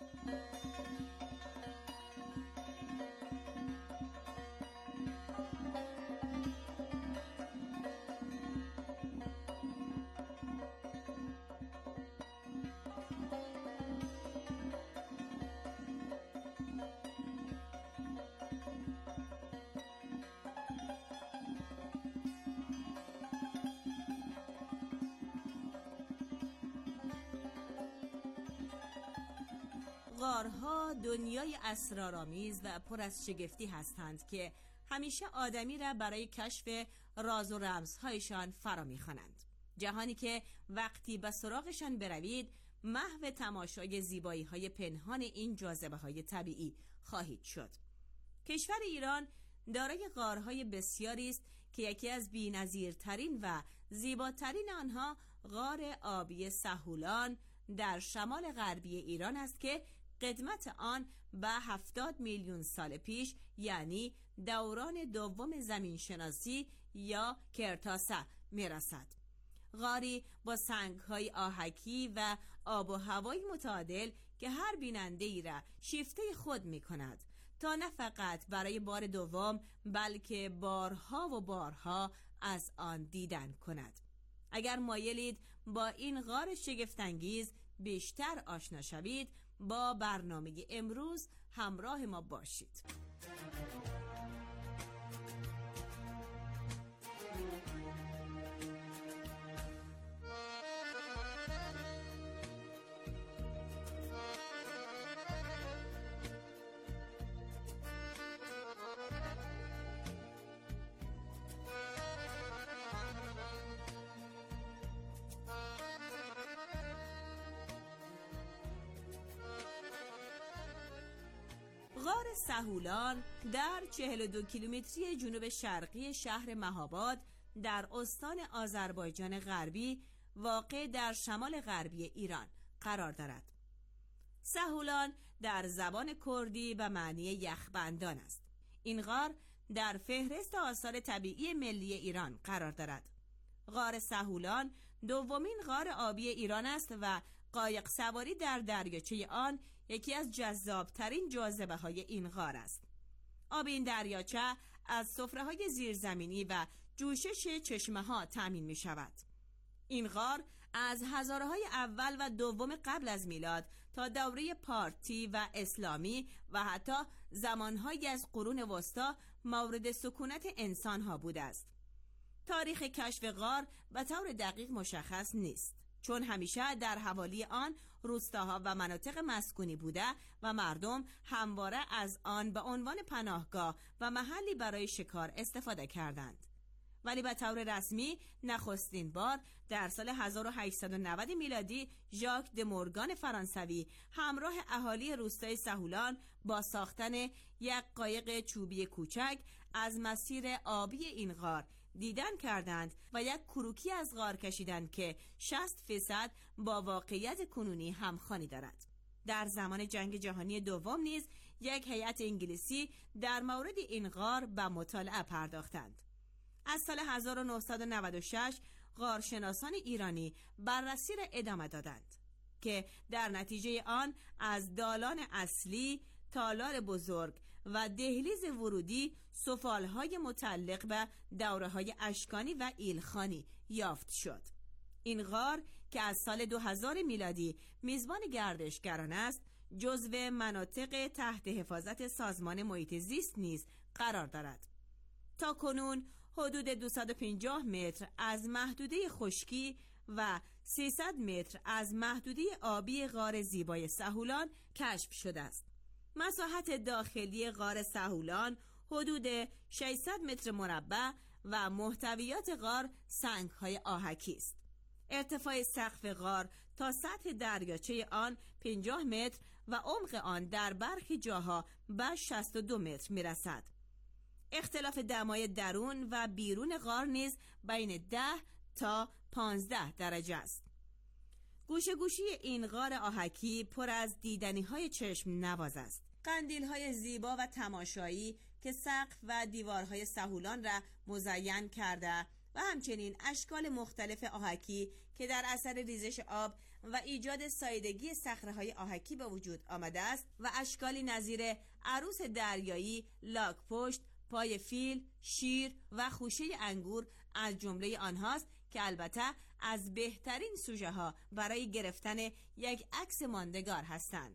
غارها دنیای اسرارآمیز و پر از شگفتی هستند که همیشه آدمی را برای کشف راز و رمزهایشان فرا می‌خوانند. جهانی که وقتی به سراغشان بروید محو تماشای زیبایی‌های پنهان این جاذبه‌های طبیعی خواهید شد. کشور ایران دارای غارهای بسیاری است که یکی از بی‌نظیرترین و زیباترین آنها غار آبی سهولان در شمال غربی ایران است که قدمت آن به 70 میلیون سال پیش یعنی دوران دوم زمین شناسی یا کرتاسه میرسد. غاری با سنگ‌های آهکی و آب و هوای متعادل که هر بیننده‌ای را شیفته خود می‌کند تا نه فقط برای بار دوم بلکه بارها و بارها از آن دیدن کند. اگر مایلید با این غار شگفت‌انگیز بیشتر آشنا شوید، با برنامه امروز همراه ما باشید. غار سهولان در 42 کیلومتری جنوب شرقی شهر مهاباد در استان آذربایجان غربی واقع در شمال غربی ایران قرار دارد. سهولان در زبان کردی به معنی یخبندان است. این غار در فهرست آثار طبیعی ملی ایران قرار دارد. غار سهولان دومین غار آبی ایران است و قایق سواری در دریاچه آن یکی از جذابترین جاذبه های این غار است. آب این دریاچه از سفره‌های زیرزمینی و جوشش چشمه ها تامین می شود. این غار از هزاره‌های اول و دوم قبل از میلاد تا دوره پارتی و اسلامی و حتی زمانهایی از قرون وسطا مورد سکونت انسان‌ها بوده است. تاریخ کشف غار به طور دقیق مشخص نیست، چون همیشه در حوالی آن روستاها و مناطق مسکونی بوده و مردم همواره از آن به عنوان پناهگاه و محلی برای شکار استفاده کردند. ولی به طور رسمی نخستین بار در سال 1890 میلادی ژاک د مورگان فرانسوی همراه اهالی روستای سهولان با ساختن یک قایق چوبی کوچک از مسیر آبی این غار دیدن کردند و یک کروکی از غار کشیدند که 60% با واقعیت کنونی همخوانی دارد. در زمان جنگ جهانی دوم نیز یک هیئت انگلیسی در مورد این غار به مطالعه پرداختند. از سال 1996 غارشناسان ایرانی بررسی را ادامه دادند که در نتیجه آن از دالان اصلی، تالار بزرگ و دهلیز ورودی سفالهای متعلق به دوره‌های اشکانی و ایلخانی یافت شد. این غار که از سال 2000 میلادی میزبان گردشگران است، جزو مناطق تحت حفاظت سازمان محیط زیست نیز قرار دارد. تا کنون حدود 250 متر از محدوده خشکی و 300 متر از محدوده آبی غار زیبای سهولان کشف شده است. مساحت داخلی غار سهولان حدود 600 متر مربع و محتویات غار سنگ‌های آهکی است. ارتفاع سقف غار تا سطح دریاچه آن 50 متر و عمق آن در برخی جاها به 62 متر میرسد. اختلاف دمای درون و بیرون غار نیز بین 10 تا 15 درجه است. گوشه گوشی این غار آهکی پر از دیدنی‌های چشم نواز است. قندیل‌های زیبا و تماشایی که سقف و دیوارهای سهولان را مزین کرده و همچنین اشکال مختلف آهکی که در اثر ریزش آب و ایجاد ساییدگی صخره‌های آهکی به وجود آمده است و اشکالی نظیر عروس دریایی، لاک‌پشت، پای فیل، شیر و خوشه انگور از جمله آنهاست که البته از بهترین سوژه ها برای گرفتن یک عکس ماندگار هستند.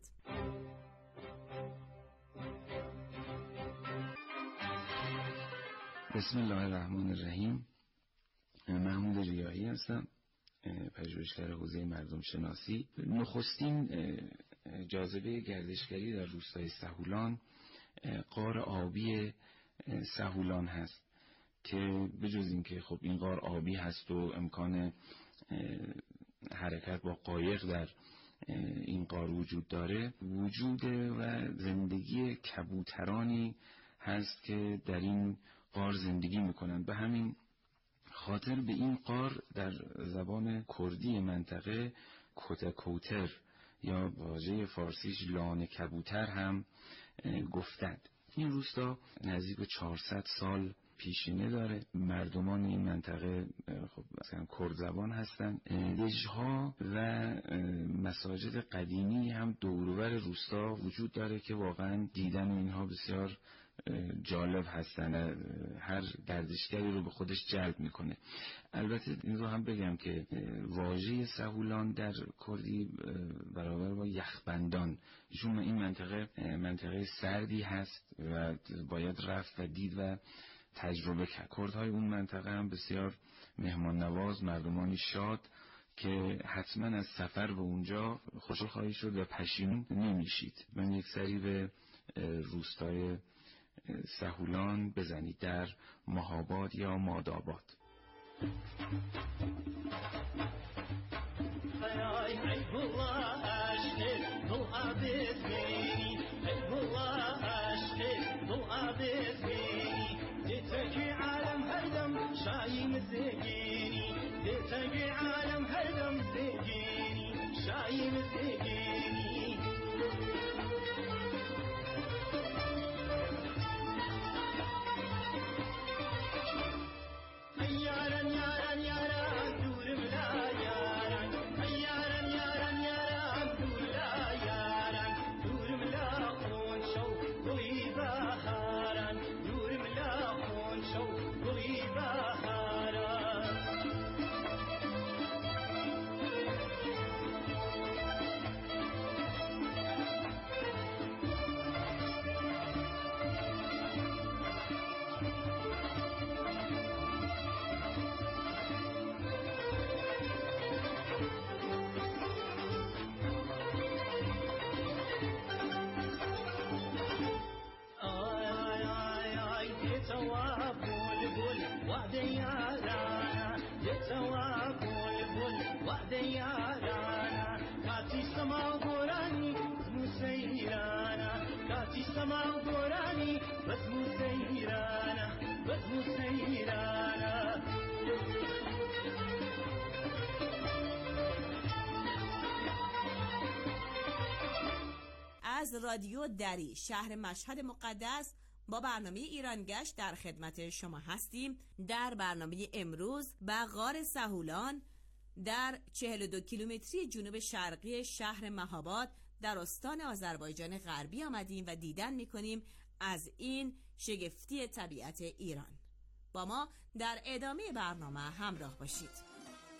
بسم الله الرحمن الرحیم. محمود ریاحی هستم، پژوهشگر حوزه مردم شناسی. نخستین جاذبه گردشگری در روستای سهولان غار آبی سهولان هست که بجز این که خب این غار آبی هست و امکان حرکت با قایق در این غار وجود داره، وجود و زندگی کبوترانی هست که در این غار زندگی میکنند. به همین خاطر به این غار در زبان کردی منطقه کتکوتر یا واژه فارسیش لانه کبوتر هم گفتند. این روستا نزدیک به 400 سال پیشینه داره. مردمان این منطقه خب مثلا کرد زبان هستند. دژها و مساجد قدیمی هم دور و بر روستا وجود داره که واقعا دیدن اینها بسیار جالب هستن، هر گردشگری رو به خودش جلب میکنه. البته این رو هم بگم که واژه سهولان در کردی برابر با یخبندان، چون این منطقه سردی هست و باید رفت و دید و تجربه کرد. کردهای اون منطقه هم بسیار مهمان نواز، مردمانی شاد که حتما از سفر به اونجا خوشحال خواهید شد و پشیمون نمیشید. من یک سری به روستای سهولان بزنید در مهاباد یا ماداباد. از رادیو دری شهر مشهد مقدس با برنامه ایرانگشت در خدمت شما هستیم. در برنامه امروز به غار سهولان در 42 کیلومتری جنوب شرقی شهر مهاباد در استان آذربایجان غربی آمدیم و دیدن میکنیم از این شگفتی طبیعت ایران. با ما در ادامه برنامه همراه باشید.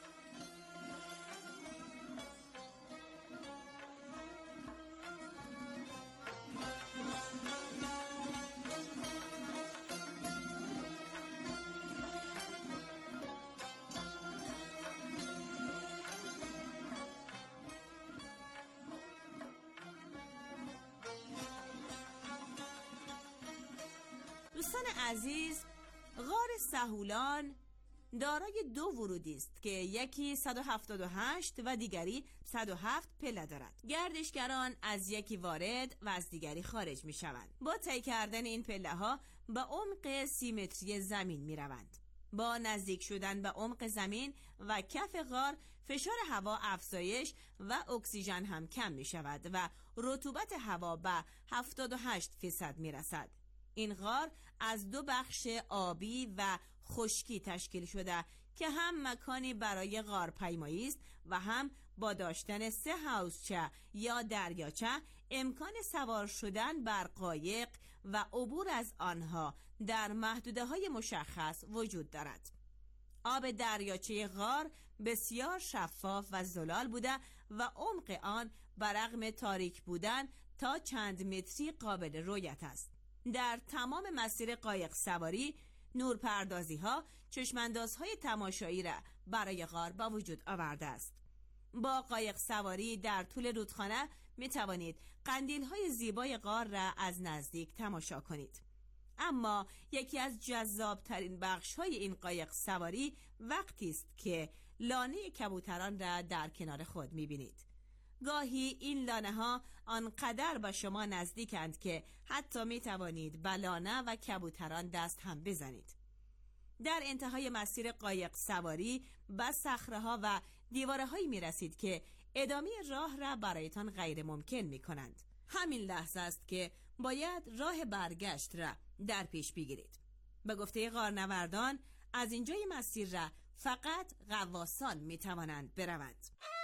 دوستان عزیز، غار سهولان دارای دو ورودی است که یکی 178 و دیگری 107 پله دارد. گردشگران از یکی وارد و از دیگری خارج می شوند. با طی کردن این پله ها به عمق 30 متری زمین می روند. با نزدیک شدن به عمق زمین و کف غار فشار هوا افزایش و اکسیژن هم کم می شود و رطوبت هوا به 78% می رسد. این غار از دو بخش آبی و خشکی تشکیل شده که هم مکانی برای غارپیمایی است و هم با داشتن 3 حوضچه یا دریاچه امکان سوار شدن بر قایق و عبور از آنها در محدوده‌های مشخص وجود دارد. آب دریاچه غار بسیار شفاف و زلال بوده و عمق آن برغم تاریک بودن تا چند متری قابل رؤیت است. در تمام مسیر قایق سواری نورپردازی ها چشماندازهای تماشایی را برای غار با وجود آورده است. با قایق سواری در طول رودخانه می توانید قندیل های زیبای غار را از نزدیک تماشا کنید. اما یکی از جذاب ترین بخش های این قایق سواری وقتی است که لانه کبوتران را در کنار خود می بینید. گاهی این لانه ها آنقدر به شما نزدیکند که حتی می توانید به لانه و کبوتران دست هم بزنید. در انتهای مسیر قایق سواری به صخره ها و دیواره هایی می رسید که ادامه راه را برایتان غیر ممکن می کنند. همین لحظه است که باید راه برگشت را در پیش بگیرید. به گفته غارنوردان از اینجای مسیر را فقط غواصان می توانند بروند.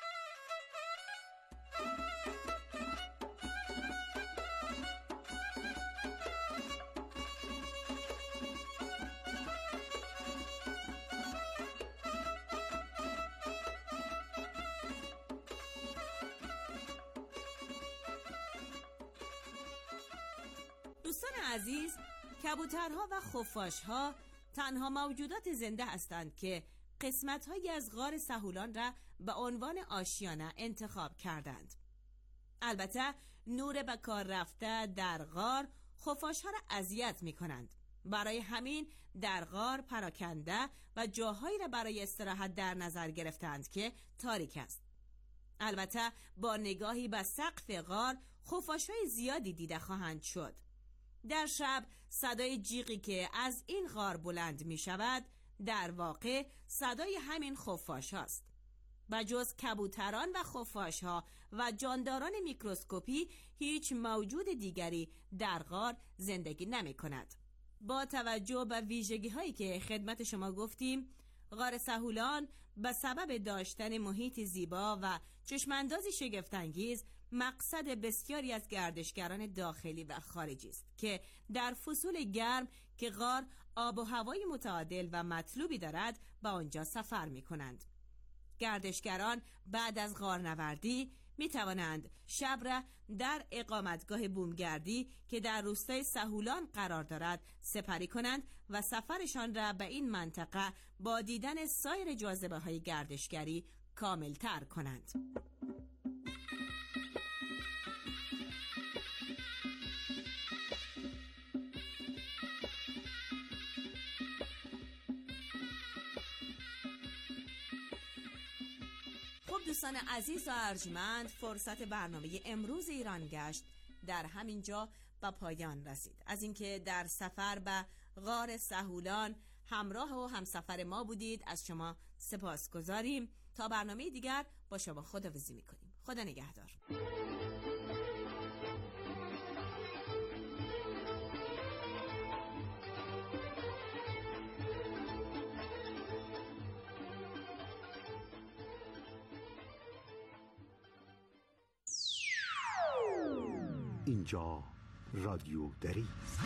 دوستان عزیز، کبوترها و خفاشها تنها موجودات زنده هستند که قسمت‌هایی از غار سهولان را به عنوان آشیانه انتخاب کردند. البته نور به کار رفته در غار خفاشها را اذیت می‌کنند. برای همین در غار پراکنده و جاهایی را برای استراحت در نظر گرفتند که تاریک است. البته با نگاهی به سقف غار خفاش‌های زیادی دیده خواهند شد. در شب صدای جیغی که از این غار بلند می شود در واقع صدای همین خفاش هاست. بجز کبوتران و خفاش ها و جانداران میکروسکوپی هیچ موجود دیگری در غار زندگی نمی کند. با توجه به ویژگی هایی که خدمت شما گفتیم، غار سهولان به سبب داشتن محیط زیبا و چشماندازی شگفت‌انگیز مقصد بسیاری از گردشگران داخلی و خارجی است که در فصول گرم که غار آب و هوای متعادل و مطلوبی دارد به آنجا سفر می کنند. گردشگران بعد از غارنوردی می توانند شب را در اقامتگاه بومگردی که در روستای سهولان قرار دارد سپری کنند و سفرشان را به این منطقه با دیدن سایر جاذبه های گردشگری کامل تر کنند. دوستان عزیز و ارجمند، فرصت برنامه امروز ایران گشت در همین جا به پایان رسید. از اینکه در سفر به غار سهولان همراه و همسفر ما بودید از شما سپاسگزاریم. تا برنامه دیگر با شما خداحافظی می‌کنیم. خدا نگهدار. اینجا رادیو دری است.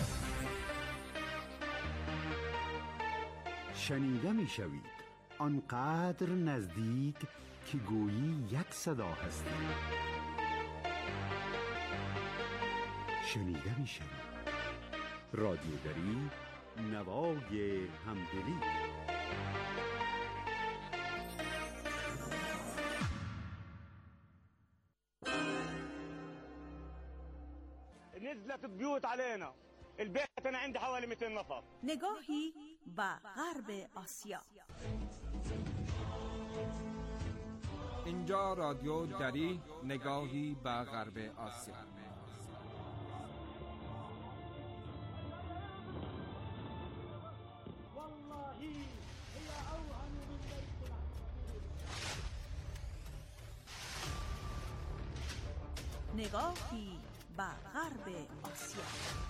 شنیده می شوید آنقدر نزدیک که گویی یک صدا هستید. شنیده می شوید رادیو دری، نوای همدلی. نزلت البيوت علينا. البيت أنا عندي حوالي 200 نفر. نگاهی به غرب آسیا. اینجا رادیو دری، نگاهی به غرب آسیا. نگاهی به غرب آسیا.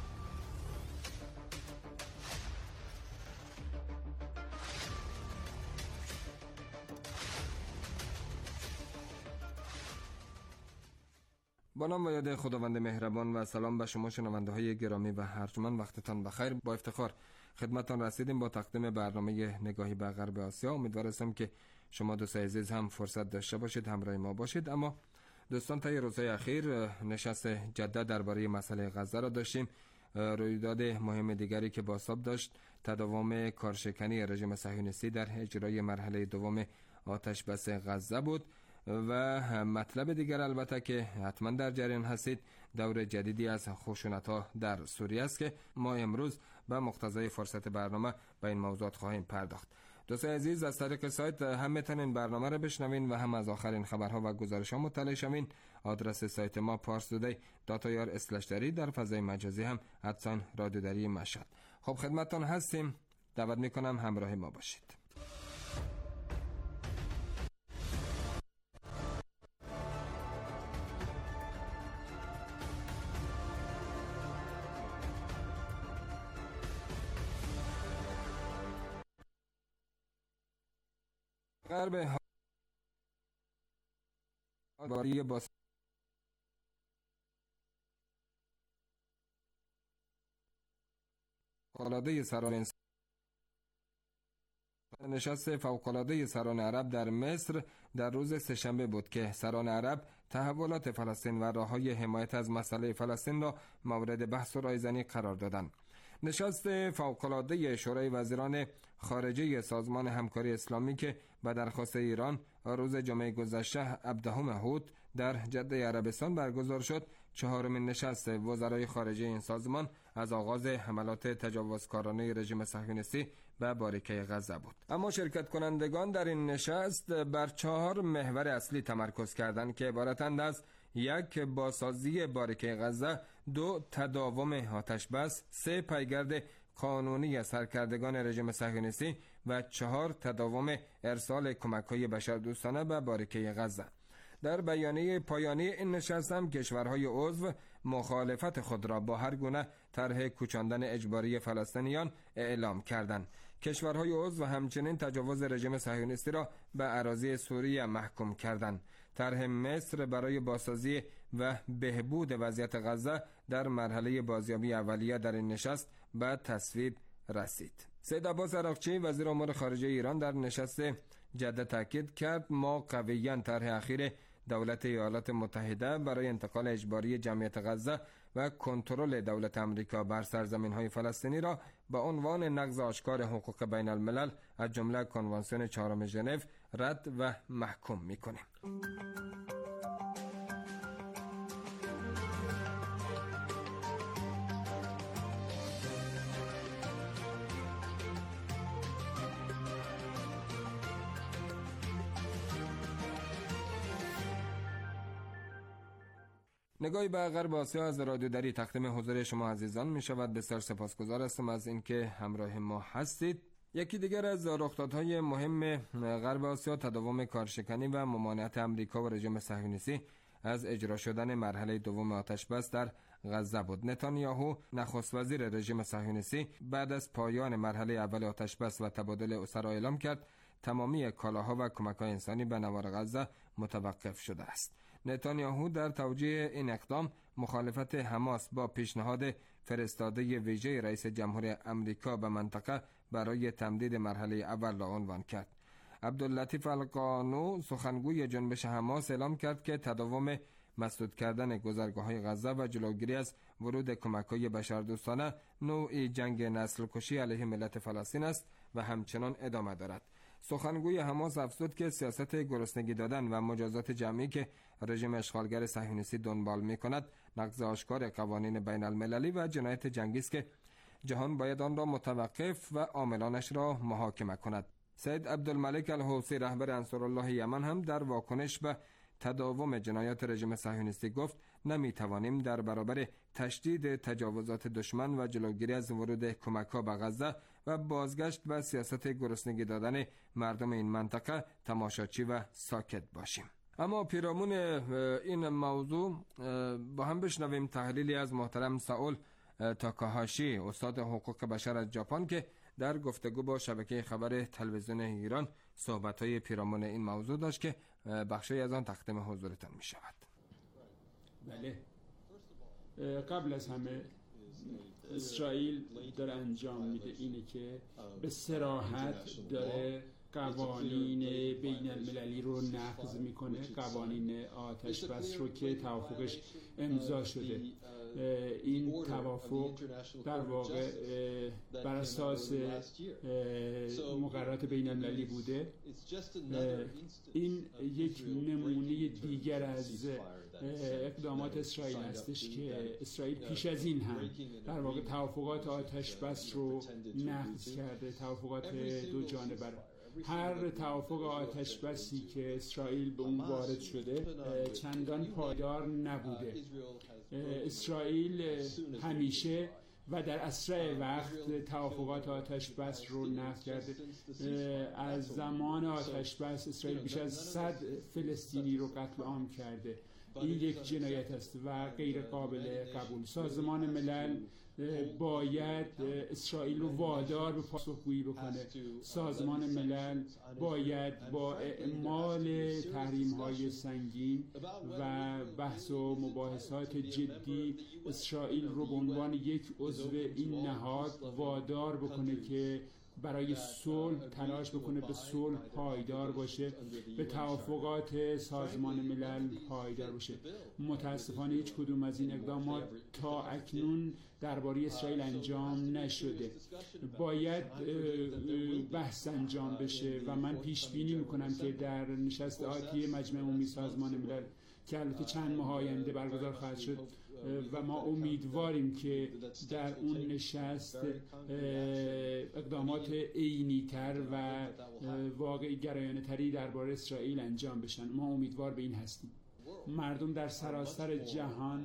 با نام و یاد خداوند مهربان و سلام به شما شنونده های گرامی و ارجمند، وقتتان بخیر. با افتخار خدمتتان رسیدیم با تقدیم برنامه نگاهی به غرب آسیا. امیدوارم که شما دوستان عزیز هم فرصت داشته باشید همراه ما باشید. اما دوستان، طی روزهای اخیر نشست جده درباره مسئله غزه را داشتیم. رویداد مهم دیگری که بازتاب داشت تداوم کارشکنی رژیم صهیونیستی در اجرای مرحله دوم آتش بس غزه بود و مطلب دیگر البته که حتما در جریان هستید دور جدیدی از خشونت‌ها در سوریه است که ما امروز به مقتضای فرصت برنامه به این موضوعات خواهیم پرداخت. دوستان عزیز، از طریق سایت هم میتونین برنامه را بشنوین و هم از آخرین خبرها و گزارش‌ها مطلع شوین. آدرس سایت ما parstoday.ir/dari، در فضای مجازی هم @رادیودری مشهد. خب خدمتتان هستیم، دعوت میکنم همراه ما باشید. غرب باری با فوق‌العاده سران نشست فوق‌العاده سران عرب در مصر در روز سه‌شنبه بود که سران عرب تحولات فلسطین و راه‌های حمایت از مسئله فلسطین را مورد بحث و رایزنی قرار دادند. نشست فوق‌العاده شورای وزیران خارجه سازمان همکاری اسلامی که به درخواست ایران روز جمعه گذشته 17 هوت در جده عربستان برگزار شد، چهارمین نشست وزرای خارجه این سازمان از آغاز حملات تجاوزکارانه رژیم صهیونیستی به باریکه غزه بود. اما شرکت کنندگان در این نشست بر 4 محور اصلی تمرکز کردند که عبارتند از 1. بازسازی باریکه غزه، 2. تداوم آتش بس، 3. پیگرد قانونی سرکردگان رژیم صهیونیستی و 4. تداوم ارسال کمک‌های بشردوستانه به باریکه غزه. در بیانیه پایانی این نشست هم کشورهای عضو مخالفت خود را با هر گونه طرح کوچاندن اجباری فلسطینیان اعلام کردند. کشورهای عضو همچنین تجاوز رژیم صهیونیستی را به اراضی سوریه محکوم کردند. طرح مصر برای بازسازی و بهبود وضعیت غزه در مرحله بازیابی اولیه در این نشست به تصویب رسید. سید عباس عراقچی وزیر امور خارجه ایران در نشست جده تاکید کرد ما قویاً طرح اخیر دولت ایالات متحده برای انتقال اجباری جمعیت غزه و کنترل دولت آمریکا بر سرزمین‌های فلسطینی را به عنوان نقض آشکار حقوق بین الملل از جمله کنوانسیون 4 ژنو رد و محکوم می‌کنیم. نگاهی به غرب آسیا از رادیو دری تقدیم حضور شما عزیزان می شود. بسیار سپاسگزار هستم از اینکه همراه ما هستید. یکی دیگر از رخدادهای مهم غرب آسیا تداوم کارشکنی و ممانعت امریکا و رژیم صهیونیستی از اجرا شدن مرحله دوم آتش بس در غزه بود. نتانیاهو نخست وزیر رژیم صهیونیستی بعد از پایان مرحله اول آتش بس و تبادل اسرا اعلام کرد تمامی کالاها و کمک‌های انسانی به نوار غزه متوقف شده است. نتانیاهو در توجیه این اقدام مخالفت حماس با پیشنهاد فرستاده ویژه رئیس جمهور امریکا به منطقه برای تمدید مرحله اول را عنوان کرد. عبداللطیف القانو سخنگوی جنبش حماس اعلام کرد که تداوم مسدود کردن گذرگاه‌های غزه و جلوگیری از ورود کمک‌های بشردوستانه نوعی جنگ نسل کشی علیه ملت فلسطین است و همچنان ادامه دارد. سخنگوی حماس افزود که سیاست گرسنگی دادن و مجازات جمعی که رژیم اشغالگر صهیونیستی دنبال می‌کند نقض آشکار قوانین بین المللی و جنایت جنگی است که جهان باید آن را متوقف و عاملانش را محاکمه کند. سید عبدالملک الحوثی رهبر انصارالله یمن هم در واکنش به تداوم جنایات رژیم صهیونیستی گفت نمیتوانیم در برابر تشدید تجاوزات دشمن و جلوگیری از ورود کمک‌ها به غزه و بازگشت به سیاست گرسنگی دادن مردم این منطقه تماشاچی و ساکت باشیم. اما پیرامون این موضوع با هم بشنویم تحلیلی از محترم سائول تاکاهاشی استاد حقوق بشر از ژاپن که در گفتگو با شبکه خبر تلویزیون ایران صحبت‌های پیرامون این موضوع داشت که بخشی از آن تقدیم حضورتان می شود. بله، قبل از همه اسرائیل داره انجام میده اینه که به صراحت داره قوانین بین المللی رو نقض میکنه، قوانین آتش بس رو که توافقش امضا شده. این توافق در واقع بر اساس مقررات بین المللی بوده. این یک نمونه دیگر از اقدامات اسرائیل هستش که اسرائیل پیش از این هم در واقع توافقات آتش بس رو نقض کرده، توافقات دو جانبه. هر توافق آتش بسی که اسرائیل به اون وارد شده چندان پایدار نبوده. اسرائیل همیشه و در اسرع وقت توافقات آتش بس رو نقض کرده. از زمان آتش بس اسرائیل بیش از 100 فلسطینی رو قتل عام کرده. این یک جنایت است و غیر قابل قبول. سازمان ملل باید اسرائیل رو وادار به پاسخگویی بکنه. سازمان ملل باید با اعمال تحریم‌های سنگین و بحث و مباحثات جدی اسرائیل رو به عنوان یک عضو این نهاد وادار بکنه که برای صلح تلاش بکنه، به صلح پایدار باشه، به توافقات سازمان ملل پایدار باشه. متاسفانه هیچ کدوم از این اقدامات تا اکنون درباره اسرائیل انجام نشده. باید بحث انجام بشه و من پیش بینی میکنم که در نشست آتی مجمع عمومی سازمان ملل که البته چند ماه آینده برگزار خواهد شد و ما امیدواریم که در اون نشست اقدامات عینی‌تر و واقعی گرایانه تری درباره اسرائیل انجام بشن. ما امیدوار به این هستیم. مردم در سراسر جهان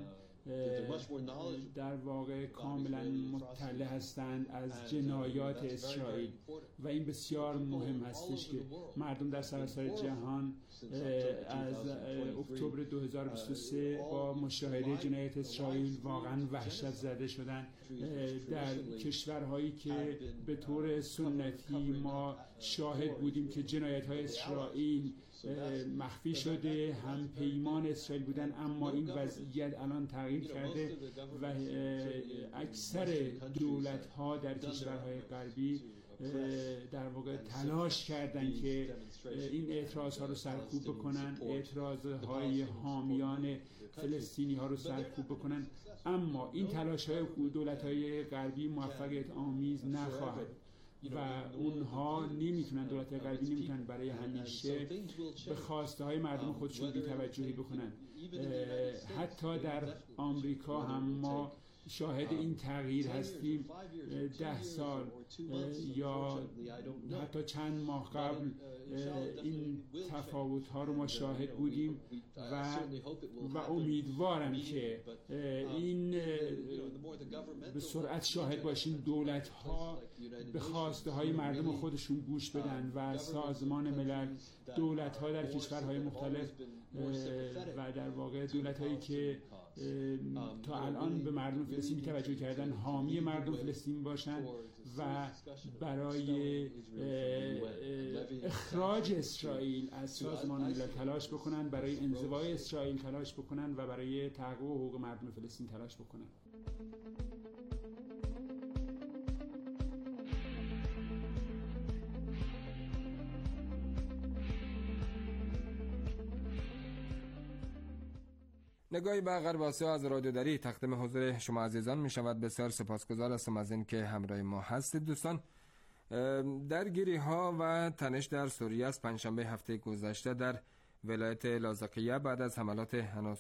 در واقع کاملا مطلع هستند از جنایات اسرائیل و این بسیار مهم هستش که مردم در سراسر جهان از اکتبر 2023 با مشاهده جنایت اسرائیل واقعا وحشت زده شدن. در کشورهایی که به طور سنتی ما شاهد بودیم که جنایت‌های اسرائیل مخفی شده، هم پیمان اسرائیل بودن، اما این وضعیت الان تغییر کرده و اکثر دولت‌ها در کشورهای غربی در واقع تلاش کردن که این اعتراض‌ها رو سرکوب بکنن، اعتراض‌های حامیان فلسطینی ها رو سرکوب بکنن، اما این تلاش‌های دولت‌های غربی موفقیت آمیز نخواهد و اونها نمیتونن، دولت‌های غربی نمیتونن برای همیشه به خواسته های مردم خودشون بی‌توجهی بکنن. حتی در آمریکا هم ما شاهد این تغییر هستیم. 10 سال یا حتی چند ماه قبل این تفاوت ها رو ما شاهد بودیم و امیدوارم که این به سرعت شاهد باشیم دولت ها به خواسته های مردم خودشون گوش بدن و سازمان ملل، دولت ها در کشورهای مختلف و در واقع دولت‌هایی که تا الان به مردم فلسطین توجه کردن حامی مردم فلسطین باشند و برای اخراج اسرائیل از سازمان ملل تلاش بکنند، برای انزوای اسرائیل تلاش بکنند و برای تحقق حقوق مردم فلسطین تلاش بکنند. نگاهی به غرب آسیا از رادیو دری تقدیم حضور شما عزیزان می شود. بسیار سپاسگزار هستم از این که همراه ما هستید. دوستان، درگیری ها و تنش در سوریه از پنجشنبه هفته گذشته در ولایت لاذقیه بعد از حملات